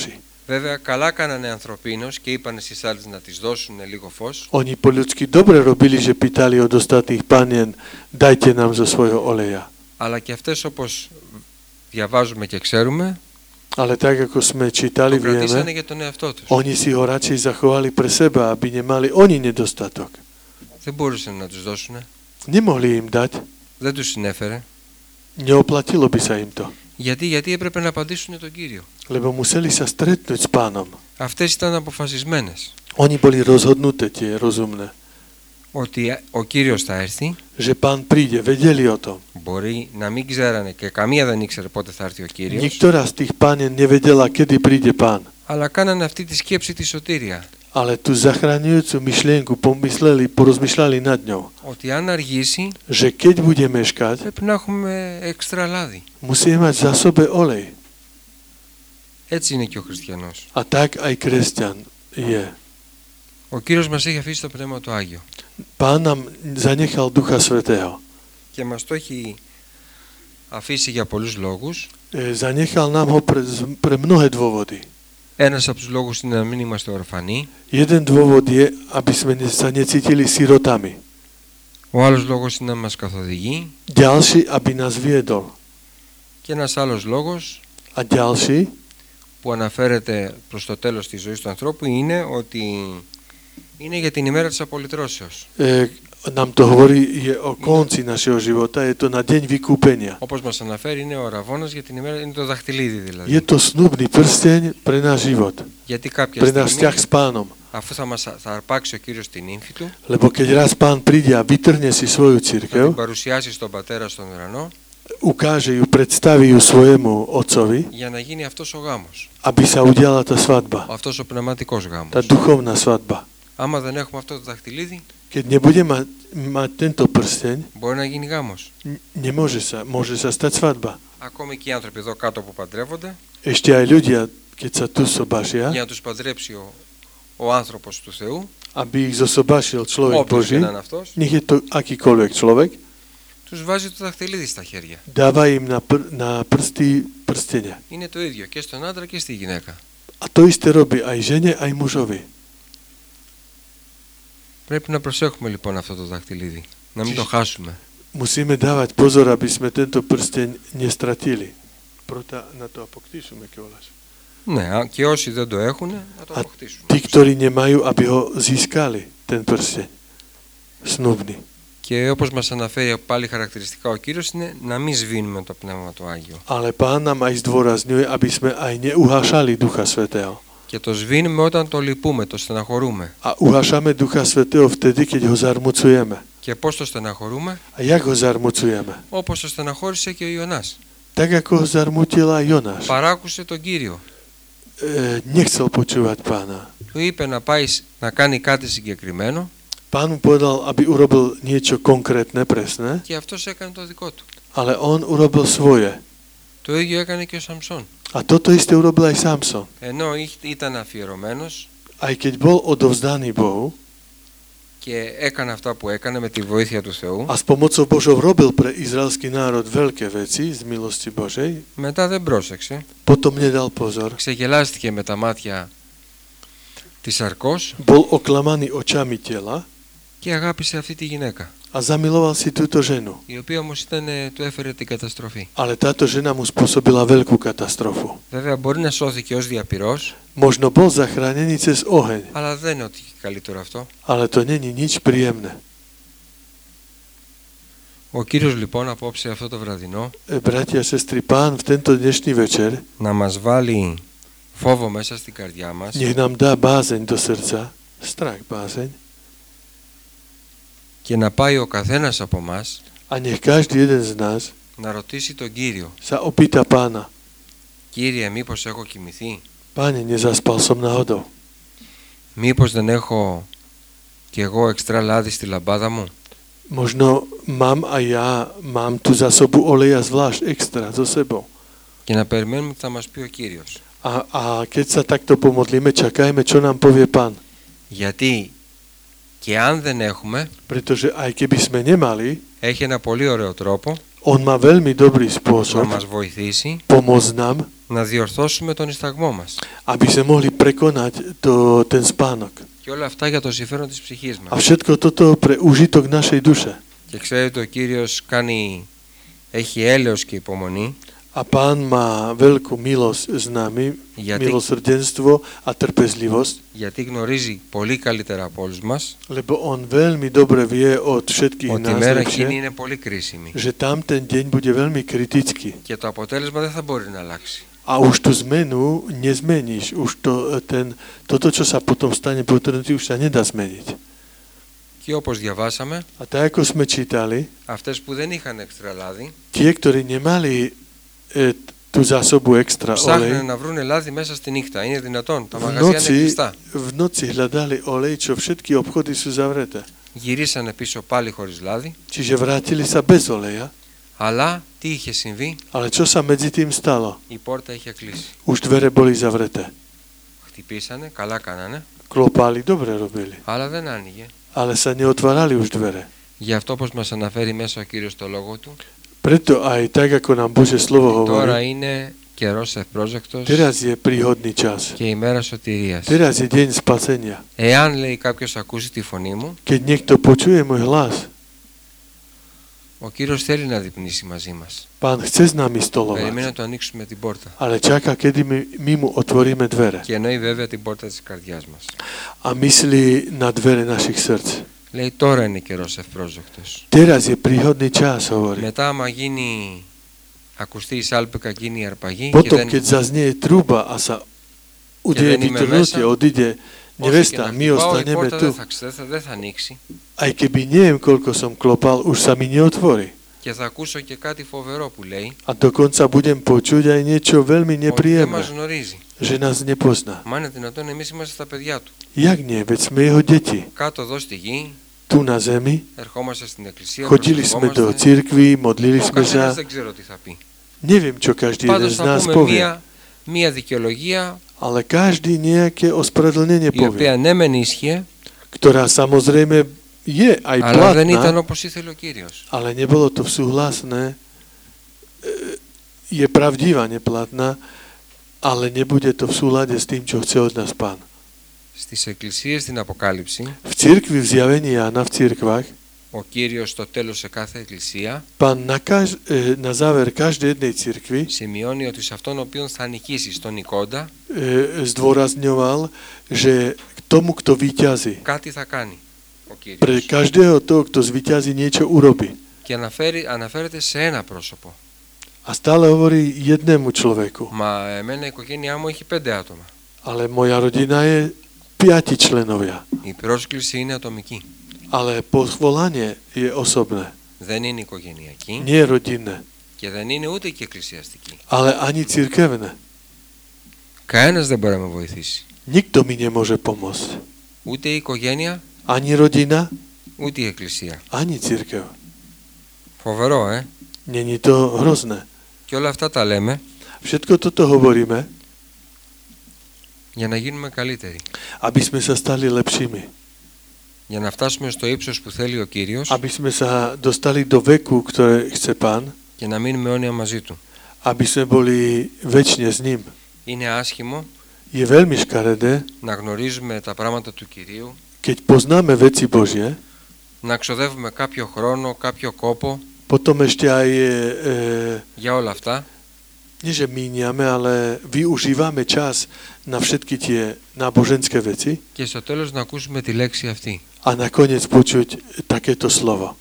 Βέβαια, καλά κάνανε ανθρωπίνως και είπανε στις άλλες να τις δώσουν λίγο φως. Oni po ľudsky dobre robili, že pýtali od ostatných panien, dajte nám zo svojho oleja. Αλλά και αυτές, όπως διαβάζουμε και ξέρουμε, Ale tak, ako sme čítali, το κρατήσανε vieme, για τον εαυτό τους. oni si ho radšej zachovali pre seba, aby nemali oni nedostatok. Δεν μπορούσαν να τους δώσουν. Nemohli im dať, Δεν τους συνέφερε. neoplatilo by sa im to. Γιατί, γιατί έπρεπε να απαντήσουν τον Κύριο. Lebo museli sa stretnúť s pánom. Αυτές ήταν αποφασισμένες Oni boli rozhodnuté tie rozumné, ότι ο Κύριος θα έρθει. že pán príde, vedeli o tom. Μπορεί να μην ξέρανε και καμία δεν ήξερε πότε θα έρθει ο Κύριος. Niektorá z tých pánien nevedela, kedy príde pán. Αλλά κάνανε αυτή τη σκέψη τη σωτήρια. Ale tú zachraňujúcu myšlienku pomysleli, porozmýšľali nad ňou. Ότι αν αργήσει, Že keď bude meškať, πρέπει να έχουμε έξτρα λάδι. musíme mať v zásobe olej. Έτσι είναι και ο χριστιανός. A tak aj kresťan je. Ο Κύριος μας έχει αφήσει το Πνεύμα του Άγιο. Pán nám zanechal Ducha Svätého. Και μας το έχει αφήσει για πολλούς λόγους. E, Zanechal nám ho pre, pre mnohé dôvody. Ένας από τους λόγους είναι να μην είμαστε ορφανοί. Jeden dôvod je, aby sme ne- sa necítili sirotami. Ο άλλος λόγος είναι να μας καθοδηγεί. Ďalší, aby nás viedol. Και ένας άλλος λόγος A ďalší, που αναφέρεται προς το τέλος της ζωής του ανθρώπου είναι ότι είναι για την ημέρα της απολυτρώσεως. e, nám to hovorí, je o konci našeho života, je to na deň vykúpenia. Όπως μας αναφέρει, είναι ο ραβώνας για την ημέρα, είναι το δαχτυλίδι δηλαδή. Je to snubný prsteň pre náš život, Γιατί κάποια pre náš στιγμή, vzťah s pánom. αφού θα, μας, θα αρπάξει ο Κύριος την ύμφη του, Lebo keď raz pán príde a vytrhne si svoju θα την cirkev, παρουσιάσει στον Πατέρα στον ουρανό, ukáže ju, predstaví ju svojemu otcovi, για να γίνει αυτός ο γάμος, aby sa udiala tá svadba, αυτός ο πνευματικός tá γάμος. duchovná svadba. Άμα δεν έχουμε αυτό το δαχτυλίδι, Keď nebude mať, mať tento prsteň, μπορεί να γίνει γάμος. n- nemôže sa, môže sa stať svadba. Ακόμη και οι άνθρωποι εδώ κάτω που παντρεύονται, Ešte aj ľudia, keď sa tu sobašia, για να τους παντρέψει ο, ο άνθρωπος του Θεού, aby ich zosobašil človek όποιος και Boží, να είναι αυτός, nech je to akýkoľvek človek, τους βάζει το δαχτυλίδι στα χέρια. dáva im na, pr- na prsty prstenia. Είναι το ίδιο και στον άντρα και στη γυναίκα. A to isté robí aj žene, aj mužovi. Πρέπει να προσέχουμε λοιπόν αυτό το δαχτυλίδι, να μην το χάσουμε. Musíme dávať pozor, aby sme tento prsteň nestratili. Proto na to apoktήσουμε κιόλας. Ναι, α, και όσοι δεν το έχουν, να το A αποκτήσουν. tí, ktorí nemajú, aby ho získali, ten prsteň. Snubný. Και όπως μας αναφέρει πάλι χαρακτηριστικά ο Κύριος, είναι να μην σβήνουμε το Πνεύμα του Άγιο. Ale Pán nám aj zdôrazňuje, aby sme aj neuhášali Ducha Svätého. Και το σβήνουμε όταν το λυπούμε, το στεναχωρούμε. A uhášame Ducha Svätého vtedy, keď ho zarmucujeme. Και πώς το στεναχωρούμε? A jak ho zarmucujeme? Όπως το στεναχώρησε και ο Ιωνάς. Tak, ako ho zarmutil aj Jonáš. Παράκουσε τον Κύριο. E, nechcel počúvať Pána. Του είπε να πάει να κάνει κάτι συγκεκριμένο Pán mu povedal, aby urobil niečo konkrétne, presné, και αυτός έκανε το δικό του. ale on urobil svoje. Το ίδιο έκανε και ο Σαμσόν. A toto isté urobil aj Samson. Ενώ ήταν αφιερωμένος Aj keď bol odovzdaný Bohu και έκανε αυτά που έκανε με τη βοήθεια του Θεού, a s pomocou Božou robil pre izraelský národ veľké veci z milosti Božej, μετά δεν πρόσεξε. potom nedal pozor. Ξεγελάστηκε με τα μάτια της Αρκός Bol oklamaný očami tela και αγάπησε αυτή τη γυναίκα, a zamiloval si túto ženu. η οποία όμως ήταν, του έφερε την καταστροφή. Ale táto žena mu spôsobila veľkú katastrofu. Βέβαια μπορεί να σώθηκε ως διαπυρός, Možno bol zachránený cez oheň, αλλά δεν είναι ότι καλύτερο αυτό. ale to není nič príjemné. Ο Κύριος λοιπόν απόψε αυτό το βραδινό E, Bratia a sestry, Pán v tento dnešný večer να μας βάλει φόβο μέσα στην καρδιά μας, nech nám dá bázeň do srdca, strach, bázeň, και να πάει ο καθένας από μας a nech každý jeden z nás να ρωτήσει τον Κύριο: sa opýta Pána: Κύριε, μήπως έχω κοιμηθεί? Páne, nezaspal som náhodou? Μήπως δεν έχω κι εγώ εξτρά λάδι στη λαμπάδα μου? Možno mám a ja mám tú zásobu oleja zvlášť extra so sebou. Και να περιμένουμε τι θα μας πει ο Κύριος. A, a keď sa takto pomodlíme, čakajme, čo nám povie Pán. Γιατί και αν δεν έχουμε, Pretože aj keby sme nemali, έχει ένα πολύ ωραίο τρόπο On má veľmi dobrý να spôsob μας βοηθήσει pomôcť nám, να διορθώσουμε τον ισταγμό μας. aby sme mohli prekonať to, ten spánok. Και όλα αυτά για το συμφέρον της ψυχής A μας. všetko toto pre užitok našej duše. Και ξέρετε, ο Κύριος κάνει, έχει έλεος και υπομονή. A Pán má veľkú milosť s nami, Γιατί, milosrdenstvo a trpezlivosť, γιατί γνωρίζει πολύ καλύτερα από όλους μας lebo On veľmi dobre vie od všetkých ότι η nás μέρα εκείνη lepšie, είναι πολύ κρίσιμη. že tam ten deň bude veľmi kritický. Και το αποτέλεσμα δεν θα μπορεί να αλλάξει. A už tú zmenu nezmeníš. Už to, ten, toto, čo sa potom stane potom, už sa nedá zmeniť. Και όπως διαβάσαμε, A tak, ako sme čítali, αυτές που δεν είχαν έξτρα λάδι, tie, ktorí nemali e, tú zásobu extra ψάχνανε olej, να βρουν λάδι μέσα στη νύχτα. Είναι δυνατόν, τα v μαγαζιά είναι noci, κλειστά. v noci hľadali olej, čo všetky obchody sú zavreté. Γυρίσανε πίσω πάλι χωρίς λάδι, Čiže vrátili sa bez oleja. αλλά τι είχε συμβεί, Ale čo sa medzi tým stalo? η πόρτα είχε κλείσει. Už dvere boli zavreté. Χτυπήσανε, καλά κάνανε, Klopáli, dobre robili. αλλά δεν άνοιγε. Ale sa neotvárali už dvere. Γι' αυτό, όπως μας αναφέρει μέσα ο Κύριος στο λόγο του, Preto aj tak, ako nám Božie slovo τώρα hovorí, είναι καιρός ευπρόσδεκτος teraz je príhodný čas. και ημέρα σωτηρίας. Teraz je deň spasenia. Εάν, λέει, κάποιος ακούσει τη φωνή μου, Keď niekto počuje môj hlas, ο Κύριος θέλει να διπνήσει μαζί μας. Pán chce s nami Περιμένει να stolovať, του ανοίξουμε την πόρτα. ale čaká, kedy my, my mu otvoríme dvere. Και εννοεί βέβαια την πόρτα της καρδιάς μας. A myslí na dvere našich srdc. Λέει, τώρα είναι καιρός ευπρόσδεκτος. Teraz je príhodný čas, hovorí. Μετά, άμα γίνει, ακουστεί η σάλπικα, γίνει η αρπαγή και Potom, δεν, keď zaznie truba a sa udeje δεν είμαι vytrhnutie, μέσα, odíde όσο και nevesta, να my χτυπάω, η ostaneme πόρτα tu. δεν θα, δεν, θα, δεν θα ανοίξει Aj keby neviem, koľko som klopal, už sa mi neotvorí. και θα ακούσω και κάτι φοβερό που λέει, A dokonca budem počuť aj niečo veľmi ότι δεν nepríjemné, μας γνωρίζει. že nás nepozná. Μα είναι δυνατόν, εμείς είμαστε τα παιδιά του. Jak nie? Veď sme jeho deti. Κάτω εδώ στη γη, Tu na zemi, ερχόμαστε στην εκκλησία, chodili sme do προσευχόμαστε. cirkvi, modlili Ο sme καθένας sa. δεν ξέρω τι θα πει. Neviem, čo každý jeden Πάντως z θα nás πούμε povie, μία, μία δικαιολογία ale každý nejaké ospravedlnenie η οποία povie, ναι μεν ίσχυε, ktorá samozrejme je aj αλλά δεν ήταν platná, όπως ήθελε ο Κύριος. ale nebolo to súhlasné, e, je pravdivá, neplatná, ale nebude to v súlade s tým, čo chce od nás Pán. Στις εκκλησίες στην Αποκάλυψη, V cirkvi, v zjavení Jána, v cirkvách, ο Κύριος στο τέλος σε κάθε εκκλησία Pán na, kaž, e, na záver každej jednej cirkvi σημειώνει ότι σε αυτόν ο οποίον θα νικήσει στον Νικόντα, e, zdôrazňoval, že k tomu, kto víťazí, κάτι θα κάνει ο pre Κύριος. každého toho, kto zvíťazí, niečo urobí. Και αναφέρει, αναφέρεται σε ένα πρόσωπο. A stále hovorí jednému človeku. Μα εμένα η οικογένειά μου έχει πέντε άτομα. Ale moja rodina je piati členovia. Η πρόσκληση είναι ατομική. Ale povolanie je osobné. Δεν είναι οικογενειακή Nie je rodinné. και δεν είναι ούτε και εκκλησιαστική. Ale ani cirkevné. Κανένας δεν μπορεί να με βοηθήσει. Nikto mi nemôže pomôcť. Ούτε η οικογένεια, Ani rodina, ούτε η εκκλησία. ani cirkev. Φοβερό, ε! Není to hrozné. Και όλα αυτά τα λέμε Všetko toto hovoríme, για να γίνουμε καλύτεροι. aby sme sa stali lepšími. Για να φτάσουμε στο ύψος που θέλει ο Κύριος Aby sme sa dostali do veku, ktoré chce Pán. και να μείνουμε αιώνια μαζί Του. Aby sme boli väčšine s ním. Είναι άσχημο Je veľmi škaredé, να γνωρίζουμε τα πράγματα του Κυρίου, keď poznáme veci Božie, να ξοδεύουμε κάποιο χρόνο, κάποιο κόπο potom ešte aj e, για όλα αυτά nie že míniame, ale využívame čas na všetky tie náboženské veci και στο τέλος να ακούσουμε τη λέξη αυτή. a nakoniec počuť takéto slovo.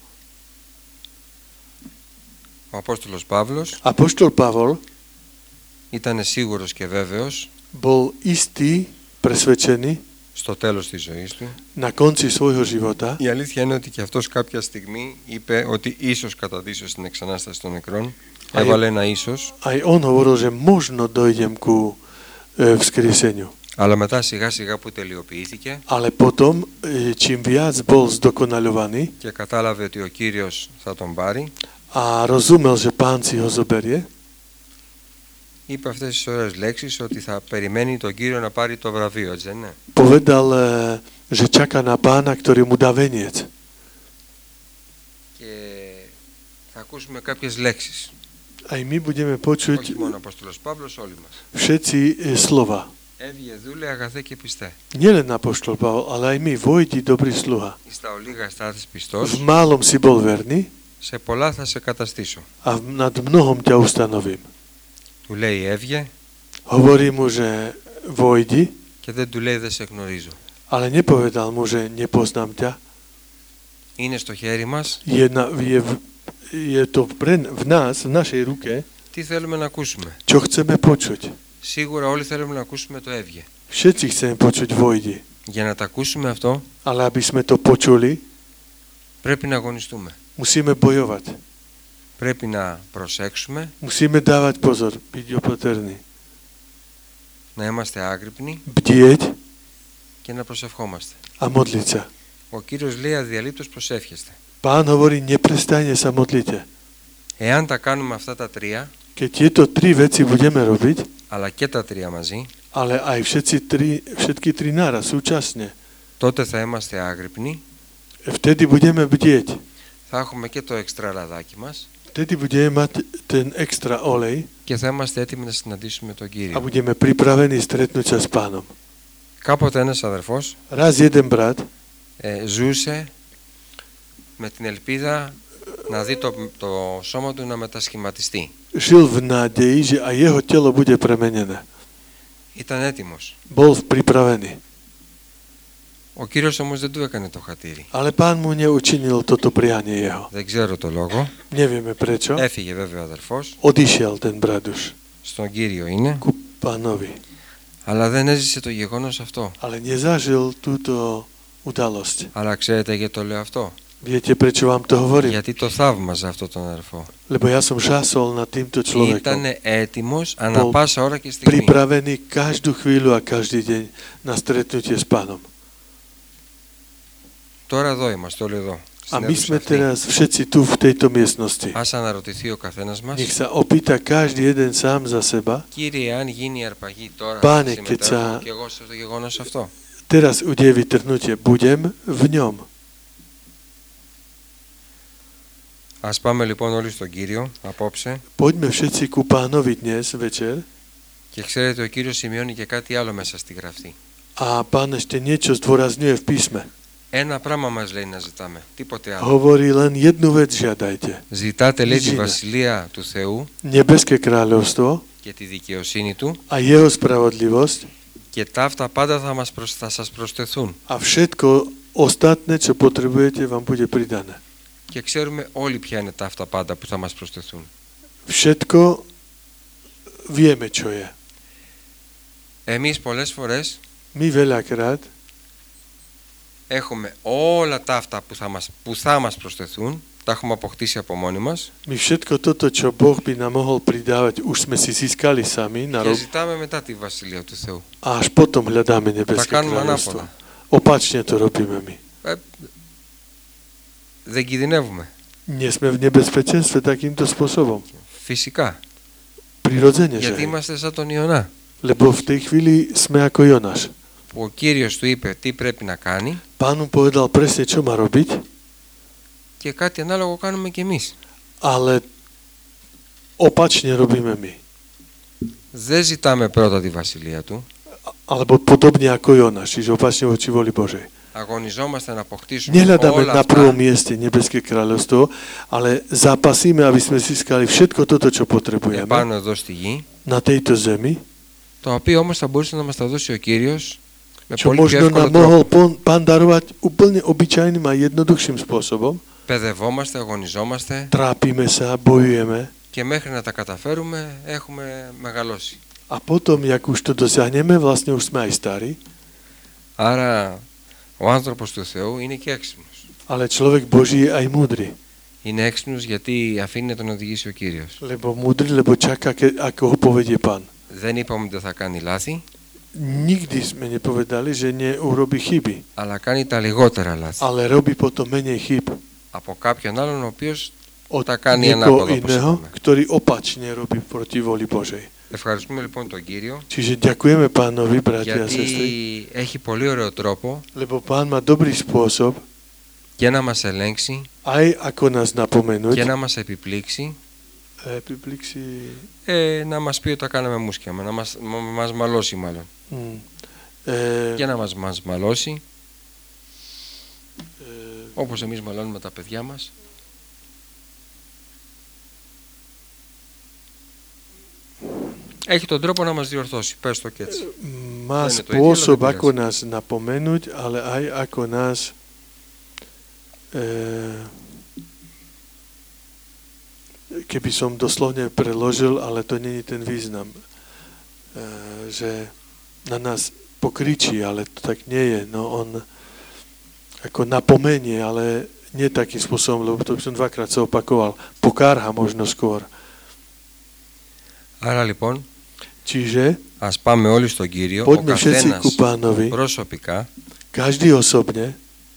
Ο Απόστολος Παύλος Apoštol Pavol ήταν σίγουρος και βέβαιος bol istý, presvedčený στο τέλος της ζωής του. na konci svojho života. Η αλήθεια είναι ότι και αυτός κάποια στιγμή είπε ότι ίσως καταδύσω στην εξανάσταση των νεκρών. Έβαλε ένα ίσως. Aj on hovoril, že možno dojdem ku e, vzkrieseniu. Αλλά μετά σιγά σιγά που τελειοποιήθηκε Ale potom, e, čím viac bol zdokonaľovaný και κατάλαβε ότι ο Κύριος θα τον πάρει, a rozumel, že Pán si ho zoberie, είπε αυτές τις ωραίες λέξεις ότι θα περιμένει τον Κύριο να πάρει το βραβείο, έτσι δεν είναι? povedal, e, že čaká na Pána, ktorý mu dá veniec. Και θα ακούσουμε κάποιες λέξεις. Aj my budeme počuť Όχι μόνο ο Απόστολος Παύλος, όλοι μας. všetci e, slova. Έβγε δούλε αγαθέ και πιστέ. Nielen apoštol Pavol, ale aj my, vojdi dobrý sluha. Στα ολίγα στάθης V πιστός, málom si bol verný σε πολλά θα σε καταστήσω. a nad mnohom ťa ustanovím. Του λέει έβγε Hovorí mu, že vojdi, και δεν του λέει δεν σε γνωρίζω. ale nepovedal mu, že nepoznám ťa. Είναι στο χέρι μας Je, na, je, v- je to pre, v nás, v našej ruke, τι θέλουμε να ακούσουμε. čo chceme počuť. Σίγουρα όλοι θέλουμε να ακούσουμε το έβγε. Všetci chceme počuť vojdi, Για να τα ακούσουμε αυτό ale aby sme to počuli, πρέπει να αγωνιστούμε. musíme bojovať. Πρέπει να προσέξουμε, Musíme dávať pozor, byť opatrný. να είμαστε άγρυπνοι Bdieť και να προσευχόμαστε. a modliť sa. Ο Κύριος λέει αδιαλείπτως προσεύχεστε. Pán hovorí, neprestajne sa modlite. Εάν τα κάνουμε αυτά τα τρία, Keď tieto tri veci budeme robiť, αλλά και τα τρία μαζί, ale aj všetci tri, všetky tri naraz súčasne, τότε θα είμαστε άγρυπνοι, vtedy budeme bdieť. θα έχουμε και το εξτρά λαδάκι μας Vtedy budeme mať ten extra olej και θα είμαστε έτοιμοι να συναντήσουμε τον a Κύριο. budeme pripravení stretnúť sa s Pánom. Κάποτε ένας αδερφός Raz jeden brat ε, ζούσε με την ελπίδα να δει το, το σώμα του να μετασχηματιστεί. žil v nádeji, že aj jeho telo bude premenené. Ήταν έτοιμος. Bol pripravený. Ο Κύριος όμως δεν του έκανε το χατήρι. Ale Pán mu neučinil toto prianie jeho. Δεν ξέρω το λόγο. Nevieme prečo. Έφυγε βέβαια ο αδερφός. Odišiel ten brat už Στον Κύριο είναι. ku Pánovi. Αλλά δεν έζησε το γεγονός αυτό. Ale nezažil túto udalosť. Αλλά ξέρετε γιατί το λέω αυτό. Viete, prečo vám to hovorím? Γιατί το θαύμαζε αυτό τον αδερφό. Lebo ja som žasol nad týmto človekom. Ήταν έτοιμος ανά Bol πάσα ώρα και στιγμή. Pripravený každú chvíľu a každý deň na stretnutie s Pánom. Τώρα εδώ είμαστε όλοι εδώ. A στην my αίθουσα sme αυτή. teraz všetci tu v tejto miestnosti. Ας αναρωτηθεί ο καθένας μας. Nech sa opýta každý jeden sám za seba. Κύριε, αν γίνει η αρπαγή τώρα, Πάνε, συμμετέχω και και εγώ στο γεγονός αυτό. Teraz udeje vytrhnutie. Budem v ňom. Ας πάμε λοιπόν όλοι στον Κύριο απόψε. Poďme všetci ku Pánovi dnes večer. Και ξέρετε, ο Κύριος σημειώνει και κάτι άλλο μέσα στη γραφή. A Pán ešte niečo zdôrazňuje v písme. Ένα πράγμα μας λέει να ζητάμε, τίποτε άλλο. Hovorí len jednu vec žiadajte. Ζητάτε, λέει, τη Ζήνε. βασιλεία του Θεού Nebeské kráľovstvo και τη δικαιοσύνη Του a jeho spravodlivosť και τα αυτά πάντα θα, μας προσ... θα σας προσθεθούν. a všetko ostatné, čo potrebujete, vám bude pridané. Και ξέρουμε όλοι ποια είναι τα αυτά πάντα που θα μας προσθεθούν. Všetko vieme, čo je. Εμείς πολλές φορές My veľakrát έχουμε όλα τα αυτά που θα μας, που θα μας προσθεθούν, τα έχουμε αποκτήσει από μόνοι μας My všetko toto, čo Boh by nám mohol pridávať, už sme si získali sami na και rob... ζητάμε μετά τη βασιλεία του Θεού. a až potom hľadáme Τα nebeské κάνουμε kráľovstvo. ανάποδα. Opačne to robíme my. Ε, δεν κινδυνεύουμε. Nie sme v nebezpečenstve takýmto spôsobom. Φυσικά. Prirodzene, že Γιατί hej. είμαστε σαν τον Ιωνά. Lebo v tej chvíli sme ako Jonáš. Που ο Κύριος του είπε τι πρέπει να κάνει Pán mu povedal presne, čo má robiť, και κάτι ανάλογο κάνουμε κι εμείς. ale opačne robíme my. Δεν ζητάμε πρώτα τη βασιλεία Του. Alebo podobne ako Jonáš, čiže opačne voči voli Božej. Αγωνιζόμαστε να αποκτήσουμε Nehľadáme όλα na prvom αυτά mieste nebeské kráľovstvo, ale zápasíme, aby sme získali všetko toto, čo potrebujeme επάνω εδώ στη γη, na tejto zemi, το οποίο όμως θα μπορούσε να μας τα δώσει ο Κύριος με čo πολύ πιο možno εύκολο nám mohol τρόπο. pon- Pán darovať úplne obyčajným a jednoduchším spôsobom. Παιδευόμαστε, αγωνιζόμαστε Trápime sa, bojujeme και μέχρι να τα καταφέρουμε έχουμε μεγαλώσει. a potom, jak už to dosiahneme, vlastne už sme aj starí, Άρα ο άνθρωπος του Θεού είναι και έξυπνος. ale človek Boží je aj múdry. Είναι έξυπνος γιατί αφήνει να τον οδηγήσει ο Κύριος. Lebo múdry, lebo čaká, ke- ako ho povedie Pán. Δεν είπαμε ότι θα κάνει λάθη, Nikdy sme nepovedali, že neurobí chyby, αλλά κάνει τα λιγότερα λάθη. ale robí potom menej chyb Από κάποιον άλλον ο οποίος od τα κάνει niekoho ανάποδα, όπως iného, είπαμε. ktorý opačne robí proti voli Božej. Ευχαριστούμε λοιπόν τον Κύριο Čiže ďakujeme Pánovi, bratia a γιατί sestry, έχει πολύ ωραίο τρόπο lebo Pán má dobrý spôsob, και να μας ελέγξει aj ako nás napomenúť, και να μας επιπλήξει, επιπλήξει, ε, να μας πει ότι τα κάναμε μουσκια, να μας, μα, μας μαλώσει μάλλον. mm, ε, Και να μας, μας μαλώσει, ε, όπως εμείς μαλώνουμε τα παιδιά μας. Έχει τον τρόπο να μας διορθώσει, πες το και έτσι. má To je to spôsob, ideálne ako nás napomenúť, ale aj ako nás e, keby som doslovne preložil, ale to není ten význam, e, že na nás pokričí, ale to tak nie je. No on ako napomenie, ale nie takým spôsobom, lebo to by som dvakrát sa opakoval. Pokárha možno skôr. Άρα λοιπόν, Čiže ας πάμε όλοι στον Κύριο, ο poďme všetci καθένας ku Pánovi, προσωπικά, každý osobne,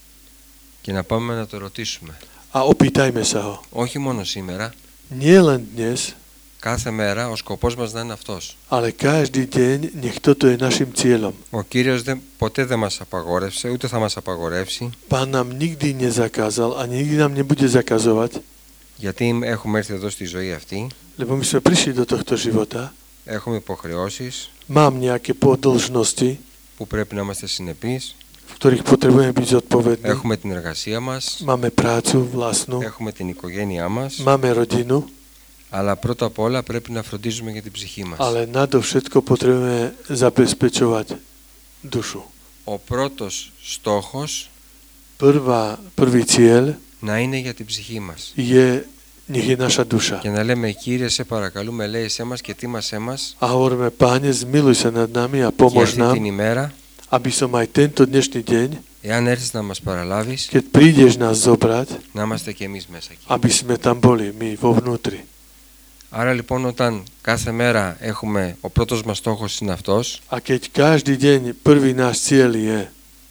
και να πάμε να το ρωτήσουμε. a opýtajme sa ho. Όχι μόνο σήμερα, Nie len dnes, κάθε μέρα ο σκοπός μας να είναι αυτός. ale každý deň nech toto je našim cieľom. Ο Κύριος δεν, ποτέ δεν μας απαγόρευσε, ούτε θα μας απαγορεύσει, Pán nám nikdy nezakázal a nikdy nám nebude zakazovať, γιατί έχουμε έρθει εδώ στη ζωή αυτή, lebo my sme prišli do tohto života, έχουμε υποχρεώσεις mám nejaké podĺžnosti, που πρέπει να είμαστε συνεπείς, v ktorých potrebujeme byť zodpovední. έχουμε την εργασία μας, Máme prácu vlastnú, έχουμε την οικογένειά μας, máme rodinu, αλλά πρώτα απ' όλα πρέπει να φροντίζουμε για την ψυχή μας. ale nadovšetko potrebujeme zabezpečovať dušu. Ο πρώτος στόχος Prvá, prvý cieľ να είναι για την ψυχή μας. je, nech je naša duša. Και να λέμε, Κύριε, σε παρακαλούμε, λέει εμάς και τίμασέ μας A hovoríme, Páne, zmiluj sa nad nami a για pomôž αυτή την nám, ημέρα, aby som aj tento dnešný deň, εάν έρθεις να μας παραλάβεις, keď prídeš nás zobrať, να είμαστε και εμείς μέσα εκεί. aby sme tam boli, my vo vnútri. Άρα λοιπόν όταν κάθε μέρα έχουμε, ο πρώτος μας στόχος είναι αυτός, A keď každý deň prvý náš cieľ je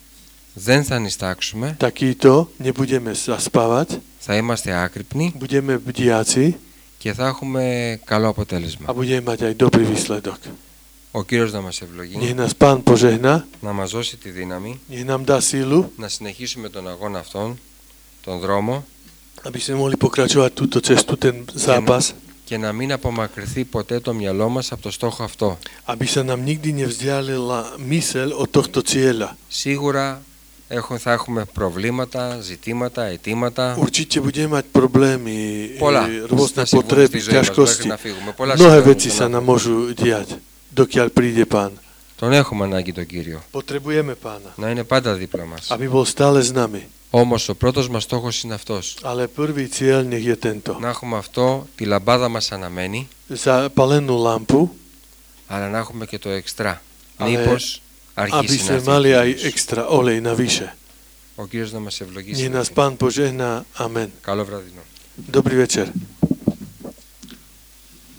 δεν θα νηστάξουμε, takýto, nebudeme zaspávať, θα είμαστε άκρυπνοι budeme bdiaci και θα έχουμε καλό a αποτέλεσμα. budeme mať aj dobrý výsledok. Ο Κύριος να μας ευλογεί, Nech nás Pán požehná, να μας δώσει τη δύναμη, nech nám dá sílu, να συνεχίσουμε τον αγώνα αυτόν, τον δρόμο, aby sme mohli pokračovať túto cestu, ten zápas, και να μην απομακρυνθεί ποτέ το μυαλό μας από το στόχο αυτό. aby sa nám nikdy nevzdialila myseľ od tohto cieľa. Σίγουρα έχω, θα έχουμε προβλήματα, ζητήματα, αιτήματα, Určite budeme mať problémy, πολλά e, rôzne θα συμβούν potreby, στη ζωή μας μέχρι ťažkosti. να φύγουμε. Πολλά Mnohé συμβαίνουν veci στον sa nám άνθρωπο. môžu diať, dokiaľ príde Pán. Τον έχουμε ανάγκη τον Κύριο, Potrebujeme Pána, να είναι πάντα δίπλα μας. aby bol stále s nami. Όμως ο πρώτος μας στόχος είναι αυτός. Ale prvý cieľ nech je tento. Να έχουμε αυτό, τη λαμπάδα μας αναμένει, Zapalenú lampu, αλλά να έχουμε και το εξτρά. Ale Μήπως aby αρχίσει να sme έρθει mali ο aj Κύριος. extra olej navyše. Ο Κύριος να μας ευλογήσει. Nech nás Pán požehná. Amen. Καλό βραδινό. Dobrý večer.